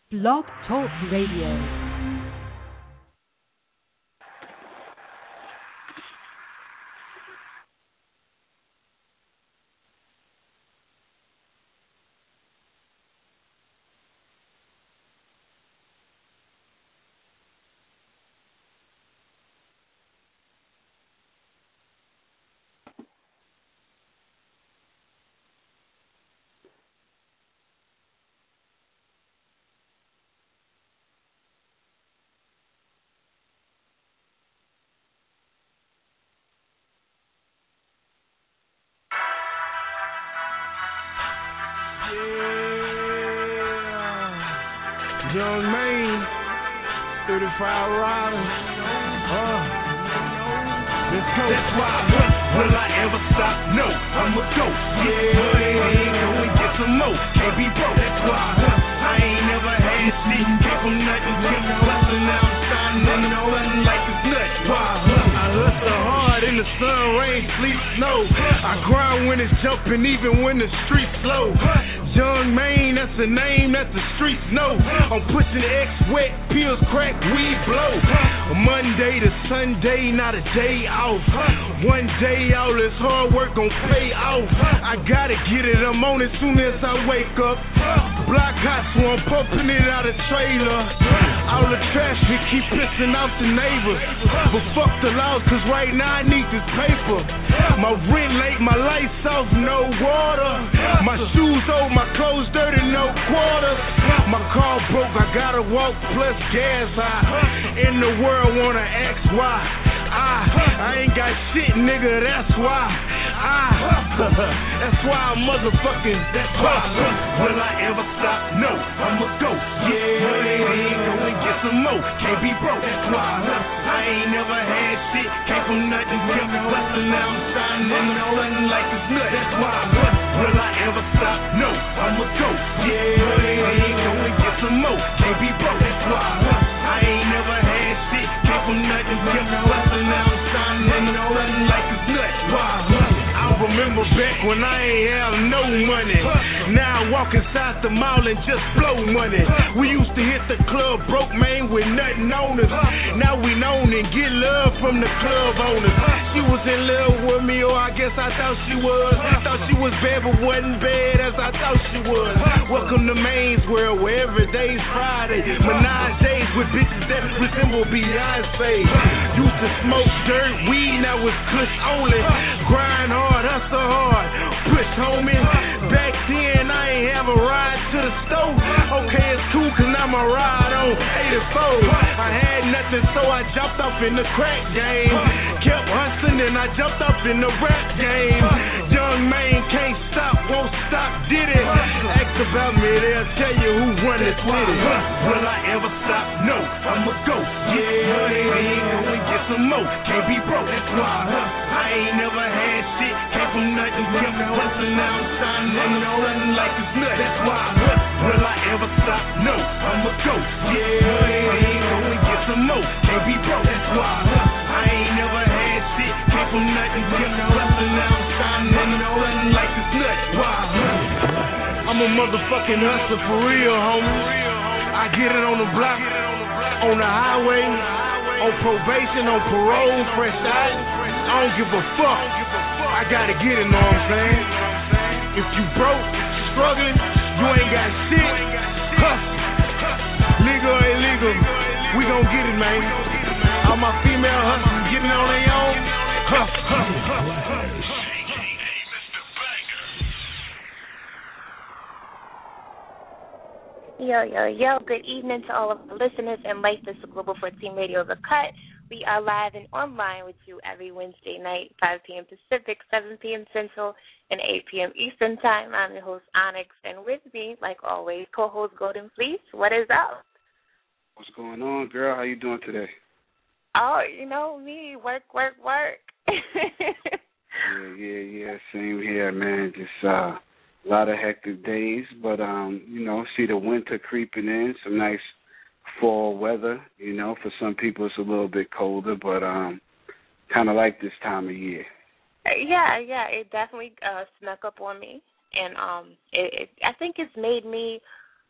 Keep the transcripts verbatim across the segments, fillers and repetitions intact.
Blog Talk Radio. Young Maine, thirty-five riders, uh, let's go. That's why I look, will I ever stop? No, I'ma go. Yeah, ain't going get some more. Can't be broke. That's why I look. I ain't never had shit. Came from nothing, kept bustin'. Now I'm starting to know nothing like it's nuts. Why I look. I hustle hard in the sun, rain, sleet, snow. I grind when it's jumping, even when the streets slow. Young Maine, that's the name that the streets know. I'm pushing X wet, pills crack, weed blow. Monday to Sunday, not a day off. One day all this hard work gon' pay off. I gotta get it, I'm on it soon as I wake up. Block hot, so I'm pumping it out of trailer. All the trash we keep pissing off the neighbors. But fuck the laws, cause right now I need this paper. My rent late, my lights off, no water. My shoes old, my clothes dirty, no quarters. My car broke, I gotta walk plus gas high. In the world wanna ask why. I, I ain't got shit, nigga, that's why. I, that's why I'm motherfucking, that's why. Will I ever stop? No, I'ma go. Yeah, ain't going get some more. Can't be broke, that's why. I ain't never had shit. Came from nothing, kept bustin'. Now I'm starting to know nothing like it's nuts. That's why. Will I ever stop? No, I'ma go. Yeah, ain't going get some more. Can't be broke, that's why. I ain't never had shit. Came from nothing, kept bustin'. Now I'm starting to know nothing like it's nuts. Why? I remember back when I ain't have no money. Now I walk inside the mall and just blow money. We used to hit the club broke, man, with nothing on us. Now we known and get love from the club owners. She was in love with me, or I guess I thought she was. Thought she was bad, but wasn't bad as I thought she was. Welcome to Maine's world, where every day's Friday. Menage days with bitches that resemble Beyonce. Used to smoke dirt, weed, now it's kush only. Grind hard, hustle hard, push homie. Back then I ain't have a ride to the store. Okay, it's cool cause now my ride on eighty-four. I had nothing so I jumped up in the crack game. Kept hustling and I jumped up in the rap game. Young Maine can't stop, won't stop, did it. Ask about me, they'll tell you who run this city. Will I ever stop? No, I'ma go. Yeah, ain't going get some more. Can't be broke, that's why. I ain't never had shit. Came from nothing, kept bustin'. Now I'm starting to know nothing like it's nuts. That's why. Will I ever stop? No, I'ma go. Yeah, ain't going get some more. Can't be broke, that's why. I ain't never had shit. Came from nothing, kept bustin'. Now I'm starting to know nothing like it's nuts. Why? I'm a motherfucking hustler for real, homie. I get it on the block, on the highway, on probation, on parole, fresh out. I don't give a fuck. I gotta get it, know what I'm saying? If you broke, struggling, you ain't got shit, hustle. Legal or illegal, we gon' get it, man. All my female hustlers getting on their own, hustle, hustle. Yo, yo, yo, good evening to all of the listeners and Life is Global fourteen Radio The Cut. We are live and online with you every Wednesday night, five p.m. Pacific, seven p.m. Central, and eight p.m. Eastern Time. I'm your host, Onyx, and with me, like always, co-host Golden Fleece. What is up? What's going on, girl? How you doing today? Oh, you know me, work, work, work. yeah, yeah, yeah, same here, man. Just uh, a lot of hectic days, but, um, you know, see the winter creeping in, some nice fall weather. You know, for some people it's a little bit colder, but um, kind of like this time of year. Yeah, yeah, it definitely uh, snuck up on me, and um, it, it, I think it's made me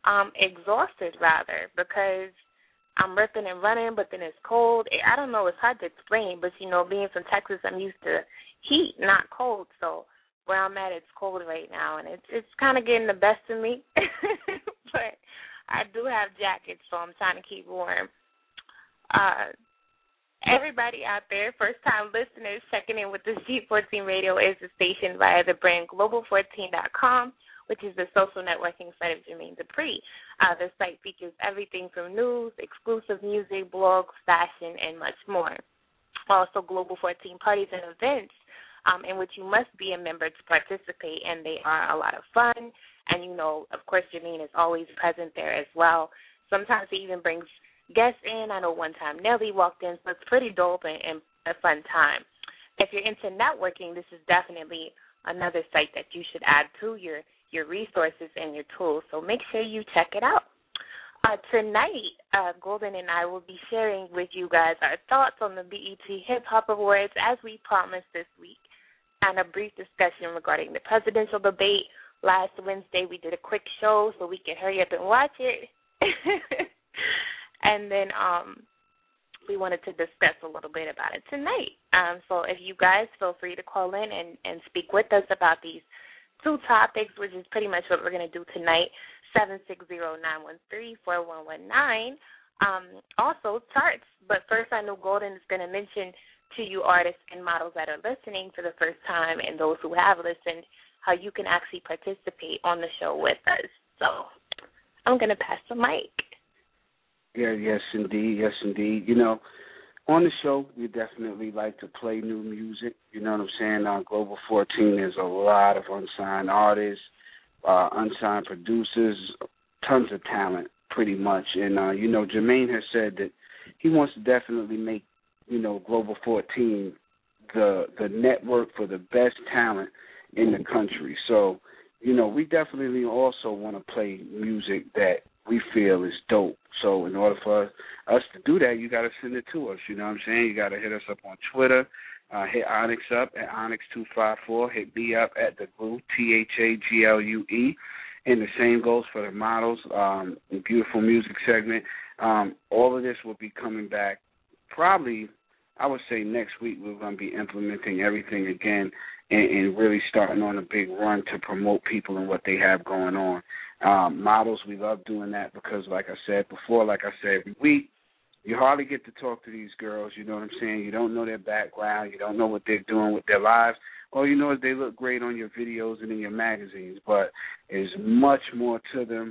um, exhausted, rather, because I'm ripping and running, but then it's cold. I don't know. It's hard to explain, but, you know, being from Texas, I'm used to heat, not cold. So where I'm at, it's cold right now, and it's it's kind of getting the best of me. But I do have jackets, so I'm trying to keep warm. Uh, everybody out there, first-time listeners checking in with the G fourteen Radio is the station via the brand global fourteen dot com, which is the social networking site of Jermaine Dupri. Uh, the site features everything from news, exclusive music, blogs, fashion, and much more. Also, Global fourteen parties and events um, in which you must be a member to participate, and they are a lot of fun. And, you know, of course, Jermaine is always present there as well. Sometimes he even brings guests in. I know one time Nelly walked in, so it's pretty dope and, and a fun time. If you're into networking, this is definitely another site that you should add to your your resources and your tools, so make sure you check it out. Uh, tonight, uh, Golden and I will be sharing with you guys our thoughts on the B E T Hip Hop Awards, as we promised this week, and a brief discussion regarding the presidential debate. Last Wednesday, we did a quick show so we could hurry up and watch it. And then um, we wanted to discuss a little bit about it tonight. Um, so if you guys feel free to call in and, and speak with us about these two topics, which is pretty much what we're going to do tonight, seven six zero, nine one three, four one one nine. Um, also, charts. But first, I know Golden is going to mention to you artists and models that are listening for the first time and those who have listened how you can actually participate on the show with us. So I'm going to pass the mic. Yeah, yes, indeed, yes, indeed. You know, on the show, we definitely like to play new music. You know what I'm saying? On Global fourteen, there's a lot of unsigned artists, uh, unsigned producers, tons of talent, pretty much. And, uh, you know, Jermaine has said that he wants to definitely make, you know, Global fourteen the the network for the best talent in the country. So, you know, we definitely also want to play music that we feel is dope. So in order for us to do that, you got to send it to us. You know what I'm saying? You got to hit us up on Twitter. Uh, hit Onyx up at Onyx two five four. Hit me up at The Glue, T H A G L U E. And the same goes for the models, um, the Beautiful Music segment. Um, all of this will be coming back probably, I would say next week we're going to be implementing everything again and, and really starting on a big run to promote people and what they have going on. Um, models, we love doing that because, like I said before, like I said every week, you hardly get to talk to these girls, you know what I'm saying? You don't know their background. You don't know what they're doing with their lives. All you know is they look great on your videos and in your magazines, but there's much more to them.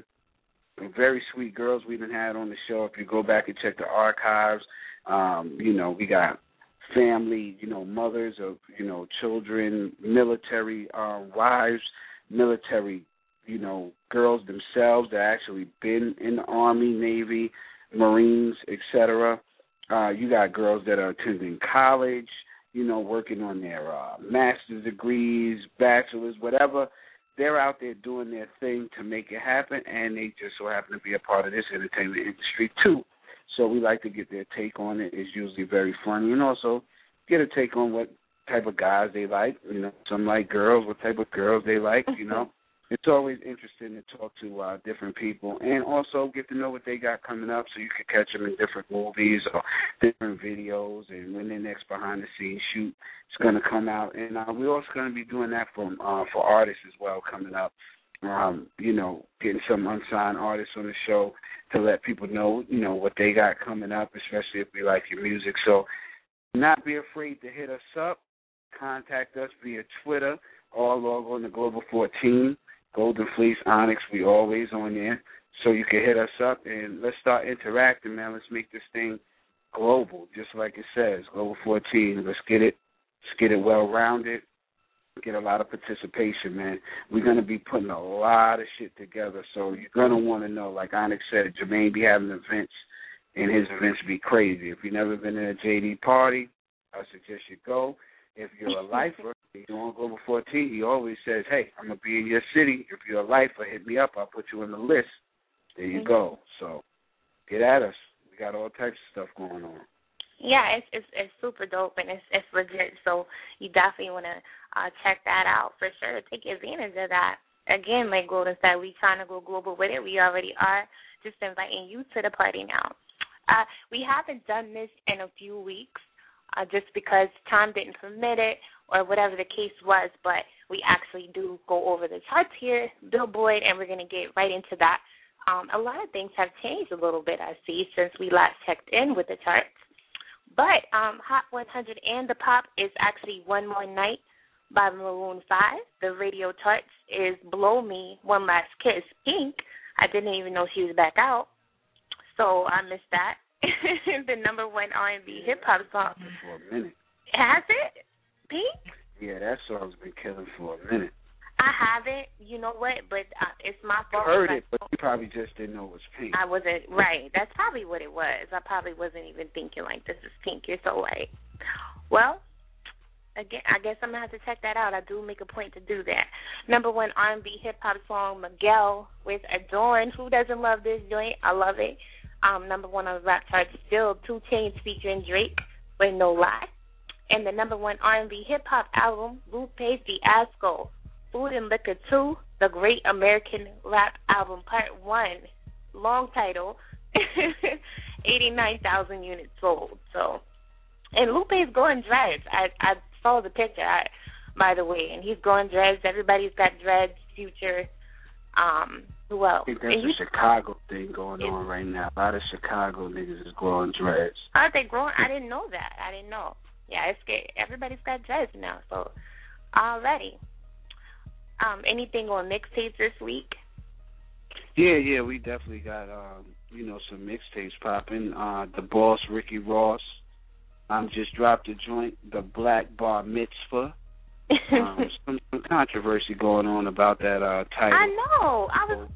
Very sweet girls we even had on the show. If you go back and check the archives, um, you know, we got family, you know, mothers of, you know, children, military uh, wives, military, you know, girls themselves that actually been in the Army, Navy, Marines, et cetera. Uh, you got girls that are attending college, you know, working on their uh, master's degrees, bachelor's, whatever. They're out there doing their thing to make it happen, and they just so happen to be a part of this entertainment industry, too. So we like to get their take on it. It's usually very funny, and also get a take on what type of guys they like. You know, some like girls, what type of girls they like, you know. It's always interesting to talk to uh, different people and also get to know what they got coming up so you can catch them in different movies or different videos and when their next behind-the-scenes shoot is going to come out. And uh, we're also going to be doing that for, uh, for artists as well coming up, um, you know, getting some unsigned artists on the show to let people know, you know, what they got coming up, especially if we like your music. So not be afraid to hit us up. Contact us via Twitter or log on to Global fourteen. Golden Fleece, Onyx, we always on there. So you can hit us up and let's start interacting, man. Let's make this thing global, just like it says, Global fourteen. Let's get it, let's get it well-rounded, get a lot of participation, man. We're going to be putting a lot of shit together, so you're going to want to know, like Onyx said, Jermaine be having events, and his events be crazy. If you've never been in a J D party, I suggest you go. If you're a lifer, you're on Global fourteen, he always says, hey, I'm going to be in your city. If you're a lifer, hit me up. I'll put you on the list. There you mm-hmm. go. So get at us. We got all types of stuff going on. Yeah, it's it's, it's super dope, and it's, it's legit. So you definitely want to uh, check that out for sure. Take advantage of that. again, like Golden said, we trying to go global with it. We already are. Just inviting you to the party now. Uh, we haven't done this in a few weeks uh, just because time didn't permit it or whatever the case was, but we actually do go over the charts here, Billboard, and we're going to get right into that. Um, a lot of things have changed a little bit, I see, since we last checked in with the charts. But um, Hot one hundred and the Pop is actually One More Night by Maroon five. The radio charts is Blow Me, One Last Kiss, Pink. I didn't even know she was back out, so I missed that. The number one R and B hip-hop song. For a minute. Has it? Pink? Yeah, that song's been killing for a minute. I haven't, you know what, but uh, it's my fault. I heard it, but you probably just didn't know it was Pink. I wasn't, right. That's probably what it was. I probably wasn't even thinking, like, this is Pink. You're so right. Well, again, I guess I'm going to have to check that out. I do make a point to do that. Number one R and B hip-hop song, Miguel with Adorn. Who doesn't love this joint? I love it. Um, number one on the rap charts, still Two Chainz featuring Drake with No Lie. And the number one R and B hip-hop album, Lupe Fiasco, Food and Liquor two, The Great American Rap Album Part one, long title, eighty-nine thousand units sold. So, and Lupe's growing dreads. I, I saw the picture, I, by the way, and he's growing dreads. Everybody's got dreads, Future. Um, who else? I think there's a Chicago thing going on right now. A lot of Chicago niggas is growing dreads. Are they growing? I didn't know that. I didn't know. Yeah, it's good. Everybody's got dreads now, so already. Um, anything on mixtapes this week? Yeah, yeah, we definitely got, um, you know, some mixtapes popping. Uh, the Boss, Ricky Ross, um, just dropped a joint, The Black Bar Mitzvah. um, some, some controversy going on about that uh, title. I know. I was.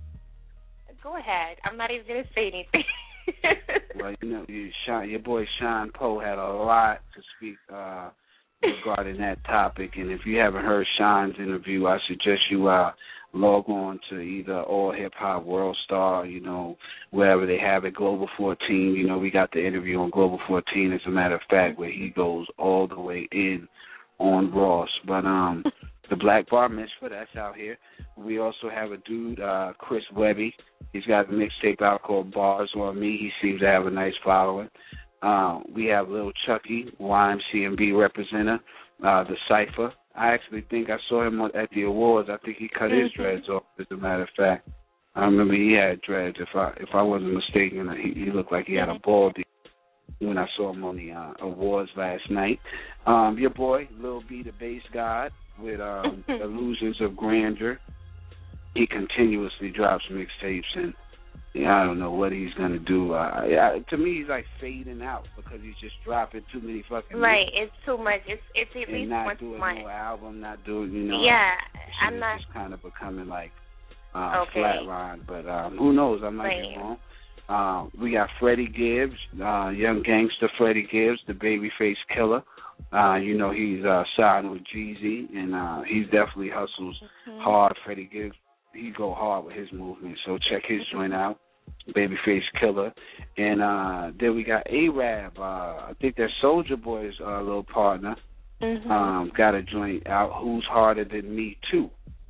Go ahead. I'm not even gonna say anything. Well, you know, you, Sean, your boy Sean Poe had a lot to speak uh, regarding that topic, and if you haven't heard Sean's interview, I suggest you uh, log on to either All Hip Hop World Star, you know, wherever they have it, Global fourteen. You know, we got the interview on Global fourteen, as a matter of fact, where he goes all the way in on Ross. But um, the Black Bar Mitzvah, that's out here. We also have a dude, uh, Chris Webby. He's got a mixtape out called Bars on Me. He seems to have a nice following. Uh, we have Lil Chucky, Y M C M B representative, uh, The Cypher. I actually think I saw him at the awards. I think he cut his dreads off, as a matter of fact. I remember he had dreads. If I if I wasn't mistaken, he, he looked like he had a bald head when I saw him on the uh, awards last night. Um, your boy, Lil B, the Bass God, with um, Illusions of Grandeur. He continuously drops mixtapes, and yeah, I don't know what he's going to do. Uh, yeah, to me, he's like fading out because he's just dropping too many fucking Right, mixtapes. It's too much. It's it's at and least not once doing a month. no album, not doing, you know. Yeah, I'm it's not. just kind of becoming like uh, Okay. flatline, but um, who knows? I might Right. be wrong. Um, we got Freddie Gibbs, uh, young gangster Freddie Gibbs, the Babyface Killer. Uh, you know, he's uh, signed with Jeezy, and uh, he definitely hustles Mm-hmm. hard. Freddie Gibbs, he go hard with his movement, so check his joint out, Babyface Killer. And uh, then we got A-Rab. Uh, I think that's Soulja Boy's uh, little partner. Mm-hmm. Um, got a joint out, Who's Harder Than Me Too.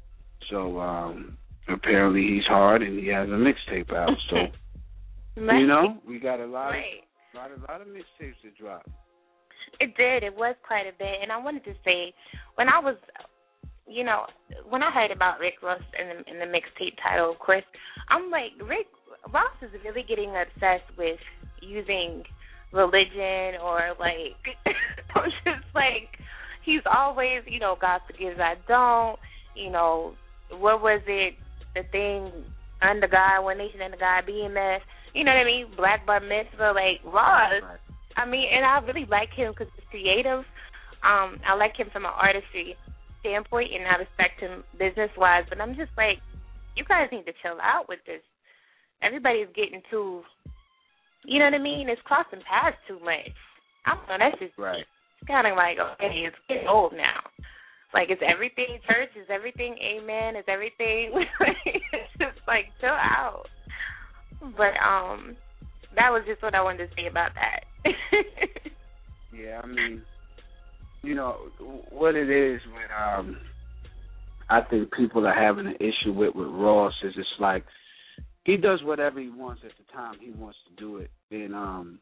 So um, apparently he's hard, and he has a mixtape out. So right. you know, we got a lot right. of lot of lot of mixtapes to drop. It did. It was quite a bit. And I wanted to say, when I was, you know, when I heard about Rick Ross and the, and the mixtape title, of course, I'm like, Rick Ross is really getting obsessed with using religion or, like, I'm just like, he's always, you know, God forgives, I don't, you know, what was it, the thing, under God, one nation under God, B M S, you know what I mean, Black Bar Mitzvah, like, Ross. I mean, and I really like him because he's creative. Um, I like him from an artistry standpoint, and I respect him business-wise. But I'm just like, you guys need to chill out with this. Everybody's getting too, you know what I mean? It's crossing paths too much. I don't know. That's just right. It's kind of like, okay, it's getting old now. Like, is everything church? Is everything amen? Is everything? It's just like, chill out. But um, that was just what I wanted to say about that. Yeah, I mean, you know, what it is with, um, I think people are having an issue with with Ross is it's like he does whatever he wants at the time he wants to do it, and um,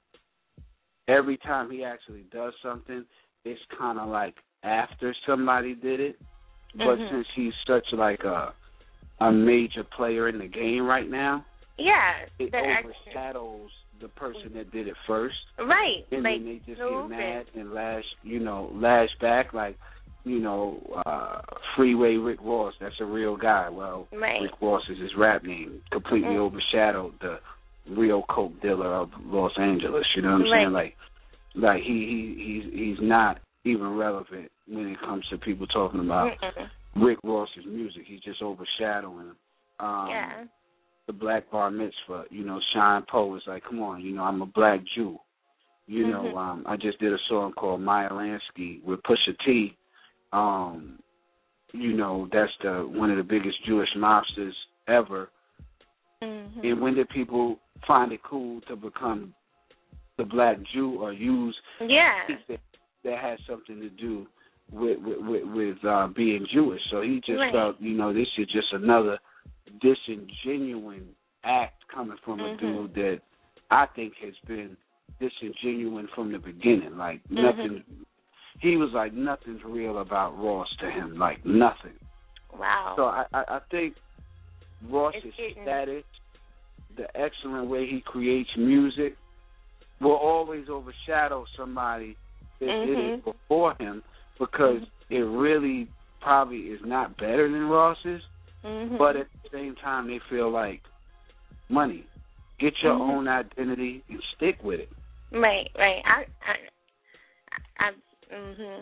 every time he actually does something, it's kind of like after somebody did it. But mm-hmm. since he's such like a a major player in the game right now, yeah, it overshadows action. the person that did it first, right? And like, then they just get mad and lash, you know, lash back like. You know, uh, Freeway Rick Ross, that's a real guy. Well, right. Rick Ross is his rap name. Completely mm. overshadowed the real coke dealer of Los Angeles. You know what I'm right. saying? Like, like he, he he's he's not even relevant when it comes to people talking about Mm-mm. Rick Ross's music. He's just overshadowing him. Um, yeah. The Black Bar Mitzvah, you know, Sean Poe is like, come on, you know, I'm a black Jew. You know, mm-hmm. um, I just did a song called Maya Lansky with Pusha T. Um, you know, that's the one of the biggest Jewish mobsters ever. Mm-hmm. And when did people find it cool to become the black Jew or use yeah. that, that has something to do with with, with, with uh, being Jewish? So he just right. felt, you know, this is just another disingenuine act coming from mm-hmm. a dude that I think has been disingenuine from the beginning. Like mm-hmm. nothing. He was like, nothing's real about Ross to him, like nothing. Wow. So I, I, I think Ross's it's status, the excellent way he creates music, will always overshadow somebody that mm-hmm. did it before him because mm-hmm. it really probably is not better than Ross's, mm-hmm. but at the same time they feel like money. Get your mm-hmm. own identity and stick with it. Right, right. I, I, I Mhm.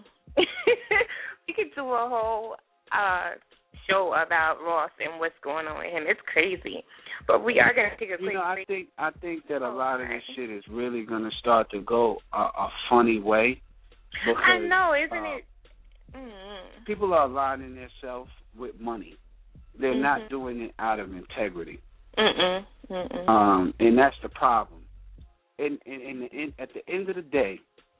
We could do a whole uh, show about Ross and what's going on with him. It's crazy, but we are going to take a quick you know, I break. think I think that a lot of this shit is really going to start to go a, a funny way. Because, I know, isn't uh, it? Mm-hmm. People are aligning themselves with money. They're mm-hmm. not doing it out of integrity. Mm-mm. Mm-mm. Um, and that's the problem. And, and, and, and at the end of the day,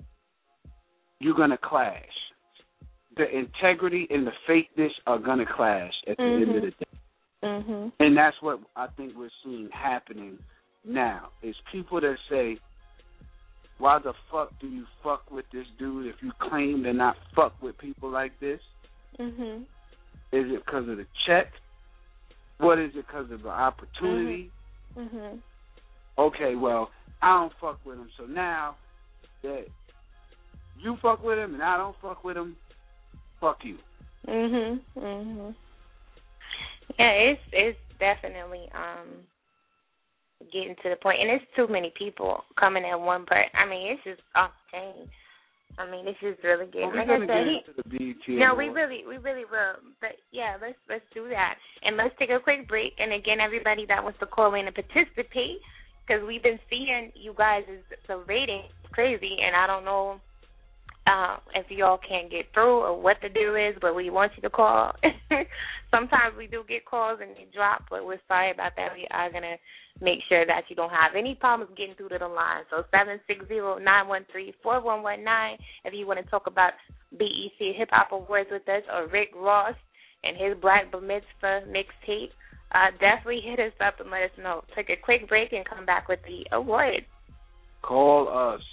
you're going to clash. The integrity and the fakeness are going to clash at the mm-hmm. end of the day. Mm-hmm. And that's what I think we're seeing happening now, is people that say, why the fuck do you fuck with this dude if you claim to not fuck with people like this? Mm-hmm. Is it because of the check? What is it because of the opportunity? Mm-hmm. Mm-hmm. Okay, well, I don't fuck with him, so now that you fuck with him and I don't fuck with him, fuck you. Mhm. Mhm. Yeah, it's it's definitely um getting to the point, and it's too many people coming at one part. I mean, it's just off the chain. I mean, this is really good. Well, like we're I said, get he, into the B E T no, we Awards. really, we really will. But yeah, let's let's do that, and let's take a quick break. And again, everybody that wants to call in and participate, because we've been seeing you guys' the rating is crazy, and I don't know uh, if y'all can't get through or what the deal is, but we want you to call. Sometimes we do get calls and they drop, but we're sorry about that. We are going to make sure that you don't have any problems getting through to the line. So seven six zero, nine one three, four one one nine if you want to talk about B E T Hip Hop Awards with us, or Rick Ross and his Black Bar Mitzvah mixtape. Uh, definitely hit us up and let us know. Take a quick break and come back with the award. Call us.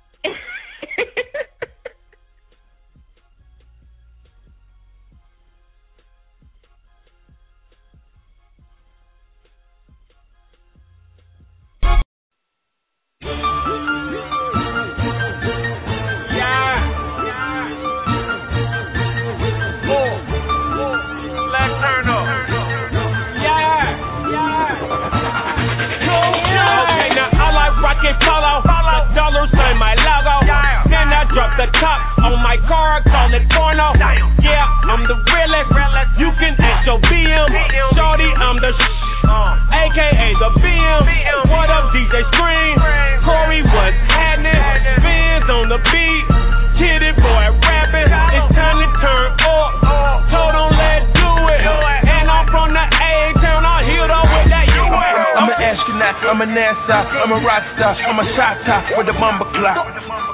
Drop the top on my car, call it porno. Yeah, I'm the realest. You can ask your B M. Shorty, I'm the sh- A K A the B M. What up, D J Scream? Corey, what's happening? Fans on the beat. Kitty boy rapping. It's time to turn up. Told him let's do it. And I'm from the A-Town. I healed up with that U S. I'm an astronaut. I'm a NASA. I'm a rock star. I'm a shot top with a bomber clock.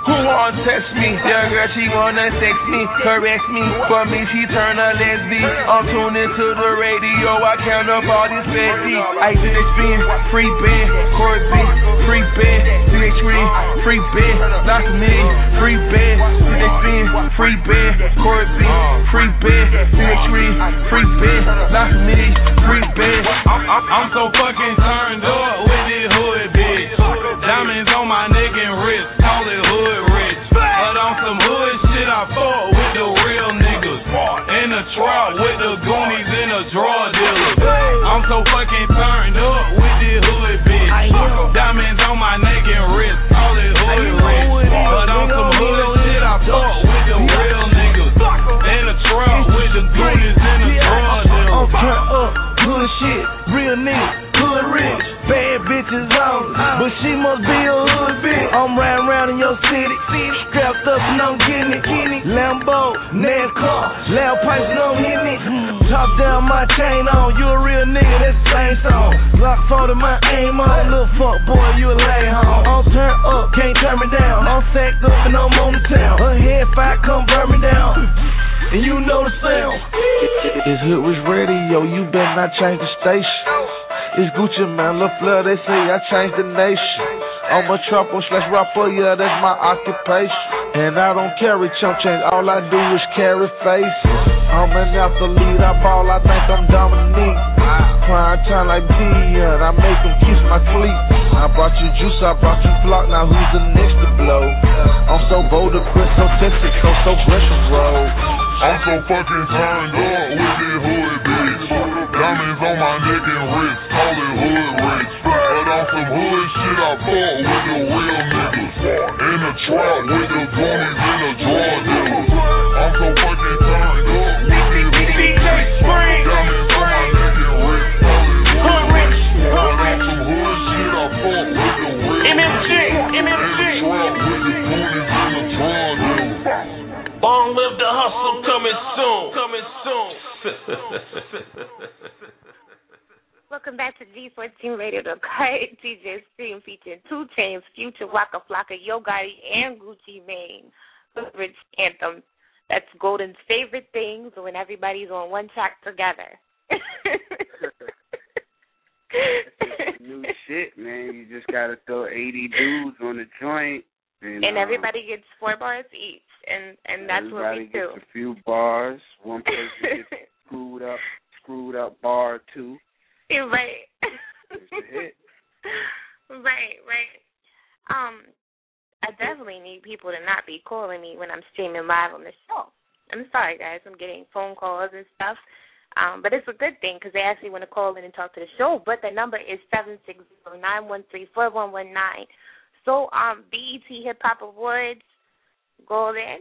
Who wanna test me? Young girl, she wanna sex me, caress me. For me, she turn a lesbian. I'm tuned into the radio, I count up all these fatties. I used to spin, free band, Corey B, free band, C H three, free band, not for me, free band, C H spin, free band, Corey B, free band, C H three, free band, not for me, free band. I'm, I'm, I'm so fucking turned up with this hood bitch. Diamonds on my neck and wrist, call it hood rich. But on some hood shit, I fought with the real niggas. In the trap with the goonies and the drug dealers. I'm so fucking turned up with this hood bitch. Diamonds on my neck and wrist, call it hood rich. But on some hood shit, I fought with the real niggas. In the trap with the goonies and the drug dealers. I'm turned up, hood shit, real niggas, hood rich. Bad bitches on, but she must be a hood bitch. I'm riding around in your city, strapped up and I'm getting it. Lambo, NASCAR, loud pipes and I'm hitting it. Top down my chain on, you a real nigga, that's the same song. Block forty, my aim on, little fuck boy, you a lay home. I'm turned up, can't turn me down. I'm sacked up and I'm on the town. Her head fire come burn me down, and you know the sound. It's Hoodwitch Radio, you better not change the station. It's Gucci Man, Lil Fleur, they say I changed the nation. I'm a trapper slash rapper, yeah, that's my occupation. And I don't carry chump change, all I do is carry faces. I'm an athlete, I ball, I think I'm Dominique. Prime time like Dion, I make them kiss my cleats. I brought you juice, I brought you flock, now who's the next to blow? I'm so bold, Chris, so Texas, so so British road. I'm so fucking turned up with this hood bitch. Diamonds on my neck and wrist, call it hood rich. But on some hood shit, I fought with the real niggas. In the trap with the goonies and the drug dealers. I'm so fucking turned up with this hood bitch. Diamonds on my neck and wrist, call it hood rich. But on some hood shit, I fought with the real niggas. In the trap with the goonies and the drug dealers. Long live the hustle, coming soon, coming soon. Welcome back to G fourteen Radio, the Cut. D J Stream featuring two Chainz, Future, Waka Flocka, Yo Gotti, and Gucci Mane. Rich anthem. That's Golden's favorite things when everybody's on one track together. New shit, man. You just gotta throw eighty dudes on the joint. And, and uh, everybody gets four bars each, and, and that's what we do. Everybody gets a few bars. One person gets screwed up, screwed up bar two. You're right. It's a hit. Right, right. Um, I definitely need people to not be calling me when I'm streaming live on the show. I'm sorry, guys. I'm getting phone calls and stuff. Um, but it's a good thing because they actually want to call in and talk to the show. But the number is seven six zero, nine one three, four one one nine. So, um, B E T Hip Hop Awards, Golden.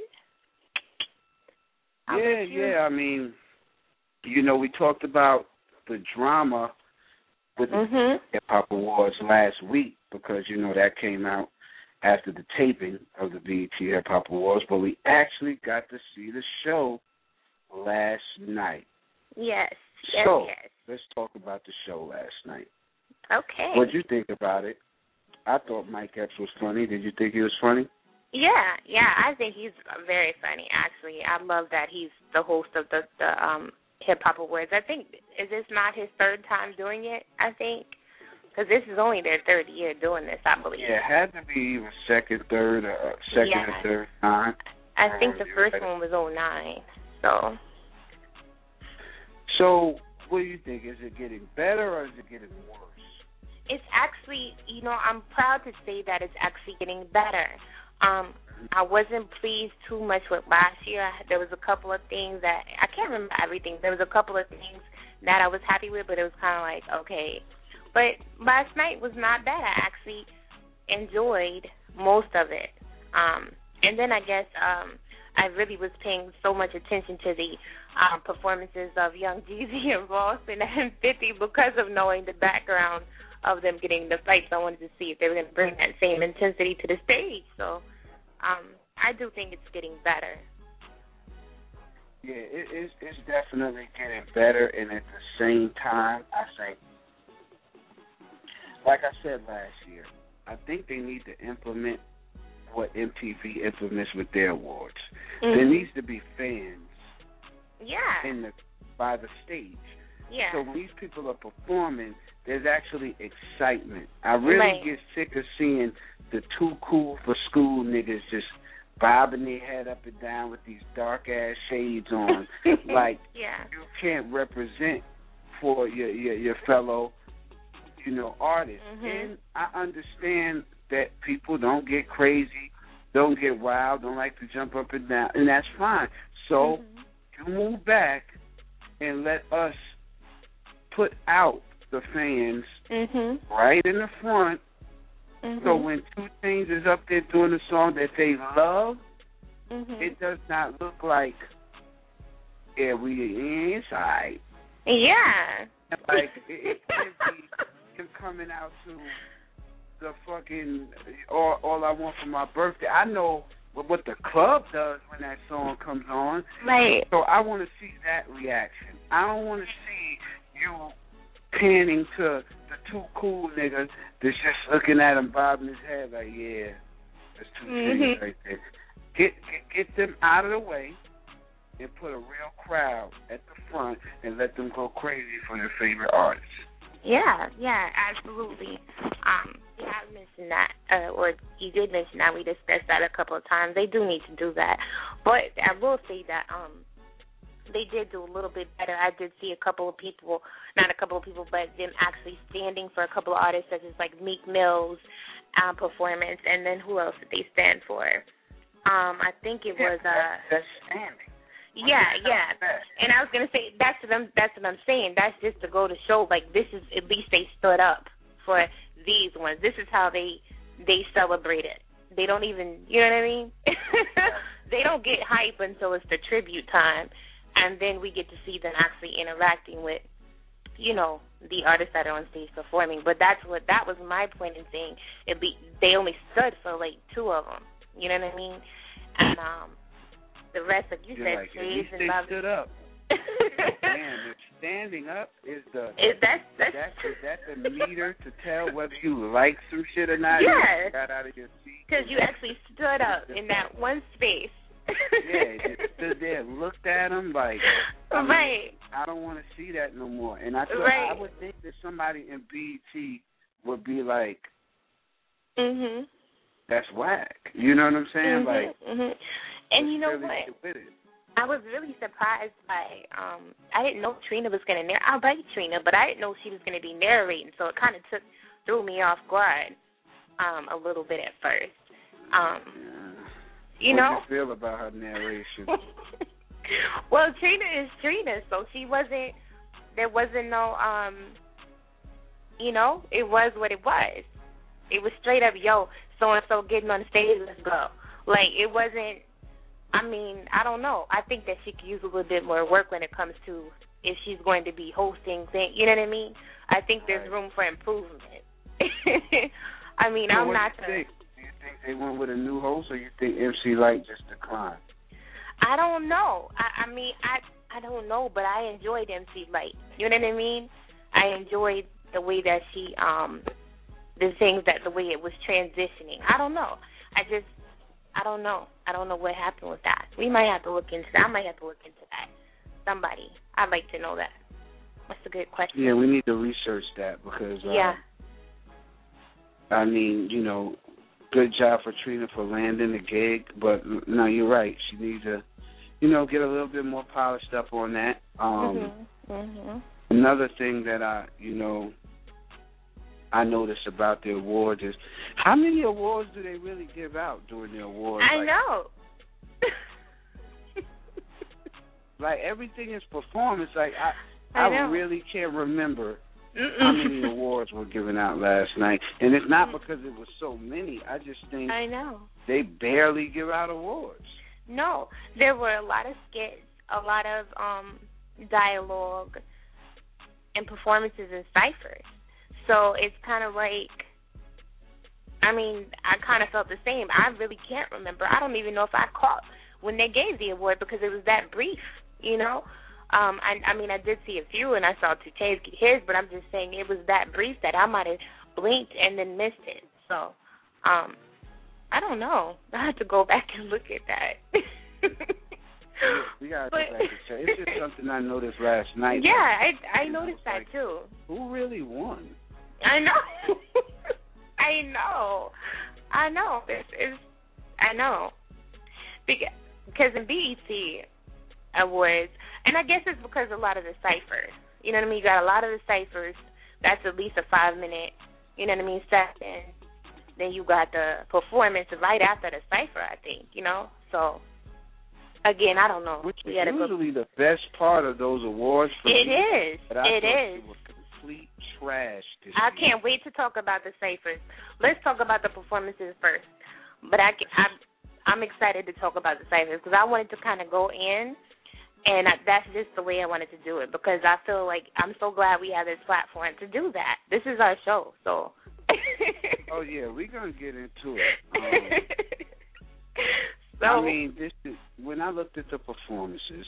I'll yeah, yeah. I mean, you know, we talked about the drama with mm-hmm. the Hip Hop Awards last week because, you know, that came out after the taping of the B E T Hip Hop Awards, but we actually got to see the show last night. Yes, yes, so, yes. let's talk about the show last night. Okay. What'd you think about it? I thought Mike Epps was funny. Did you think he was funny? Yeah, yeah, I think he's very funny, actually. I love that he's the host of the, the um, Hip Hop Awards. I think, is this not his third time doing it, I think? Because this is only their third year doing this, I believe. Yeah, it had to be even second, third, uh, second yeah. or third time. I think um, the first right. one was oh nine, so. So, what do you think? Is it getting better or is it getting worse? It's actually, you know, I'm proud to say that it's actually getting better. Um, I wasn't pleased too much with last year. There was a couple of things that, I can't remember everything. There was a couple of things that I was happy with, but it was kind of like, okay. But last night was not bad. I actually enjoyed most of it. Um, and then I guess um, I really was paying so much attention to the um, performances of Young Jeezy and Ross and fifty because of knowing the background of them getting the fights. I wanted to see if they were going to bring that same intensity to the stage. So um, I do think it's getting better. Yeah, it, it's, it's definitely getting better, and at the same time, I think, like I said last year, I think they need to implement what M T V implements with their awards. Mm-hmm. There needs to be fans. Yeah. In the by the stage. Yeah. So when these people are performing, there's actually excitement. I really right. get sick of seeing the too cool for school niggas just bobbing their head up and down with these dark ass shades on. Like yeah. you can't represent for your your, your fellow, you know, artists. Mm-hmm. And I understand that people don't get crazy, don't get wild, don't like to jump up and down, and that's fine. So mm-hmm. you move back and let us put out the fans mm-hmm. right in the front. Mm-hmm. So when two Chainz is up there doing a song that they love, mm-hmm. it does not look like, yeah, we inside. Yeah. Like, it, it can't be him coming out to the fucking all, all I Want for My Birthday. I know what the club does when that song comes on. Right. So I want to see that reaction. I don't want to see you panning to the two cool niggas that's just looking at him bobbing his head like, yeah, that's two mm-hmm. Chainz right there. Get, get get them out of the way and put a real crowd at the front and let them go crazy for their favorite artists. Yeah, yeah, absolutely. Um, you have mentioned that, uh, or you did mention that. We discussed that a couple of times. They do need to do that. But I will say that um, they did do a little bit better. I did see a couple of people, not a couple of people, but them actually standing for a couple of artists, such as like Meek Mill's um, performance. And then who else did they stand for? Um, I think it was... Uh, that's standing. Yeah, yeah, and I was gonna say that's what I'm. That's what I'm saying. That's just to go to show, like this is at least they stood up for these ones. This is how they they celebrate it. They don't even, you know what I mean? They don't get hype until it's the tribute time, and then we get to see them actually interacting with, you know, the artists that are on stage performing. But that's what that was my point in saying. It be they only stood for like two of them. You know what I mean? And um. The rest, like you You're said, like, praise at least and they love. stood up. Man, standing up is the is that that's, that, is that the meter to tell whether you like some shit or not? Yeah, you got out of your seat because you actually stood up in that one space. Yeah, just stood there, looked at them like, I mean, right. I don't want to see that no more. And I thought, right. I would think that somebody in B E T would be like, mhm, that's whack. You know what I'm saying? Mm-hmm, like, mm-hmm. And you know really what? I was really surprised by, um, I didn't know Trina was going to narrate. I like Trina, but I didn't know she was going to be narrating, so it kind of took threw me off guard um, a little bit at first. Um, yeah. You what know? What do you feel about her narration? Well, Trina is Trina, so she wasn't, there wasn't no, um, you know, it was what it was. It was straight up, yo, so-and-so getting on the stage, let's go. Like, it wasn't, I mean, I don't know. I think that she could use a little bit more work when it comes to if she's going to be hosting things. You know what I mean? I think there's right. room for improvement. I mean, so I'm what not. Do you, think? do you think they went with a new host, or you think M C Lyte just declined? I don't know. I, I mean, I I don't know, but I enjoyed M C Lyte. You know what I mean? I enjoyed the way that she um the things that the way it was transitioning. I don't know. I just. I don't know. I don't know what happened with that. We might have to look into that. I might have to look into that. Somebody. I'd like to know that. That's a good question. Yeah, we need to research that because, uh, yeah. I mean, you know, good job for Trina for landing the gig, but no, you're right. She needs to, you know, get a little bit more polished up on that. Um, mm-hmm. Mm-hmm. Another thing that I, you know, I noticed about the awards is how many awards do they really give out during the awards? I like, know. like everything is performance. Like I, I, I know. really can't remember Mm-mm. how many awards were given out last night, and it's not because it was so many. I just think I know they barely give out awards. No, there were a lot of skits, a lot of um, dialogue, and performances and ciphers. So it's kind of like, I mean, I kind of felt the same. I really can't remember. I don't even know if I caught when they gave the award because it was that brief, you know. Um, I, I mean, I did see a few, and I saw two Chainz get his, but I'm just saying it was that brief that I might have blinked and then missed it. So, um, I don't know. I have to go back and look at that. We gotta but, go back and check. It's just something I noticed last night. Yeah, I I and noticed I that like, too. Who really won? I know. I know. I know. It's, it's I know. Because in B E T Awards, and I guess it's because a lot of the ciphers. You know what I mean? You got a lot of the ciphers. That's at least a five minute. You know what I mean? Session. Then you got the performance right after the cipher. I think. You know. So. Again, I don't know. Which is usually go... the best part of those awards for It me. is. But I it is. It was complete trash. This I year. can't wait to talk about the ciphers. Let's talk about the performances first. But I, I'm, I'm excited to talk about the ciphers because I wanted to kind of go in, and I, that's just the way I wanted to do it because I feel like I'm so glad we have this platform to do that. This is our show, so. Oh, yeah, we're going to get into it. Um, So, I mean, this is, when I looked at the performances,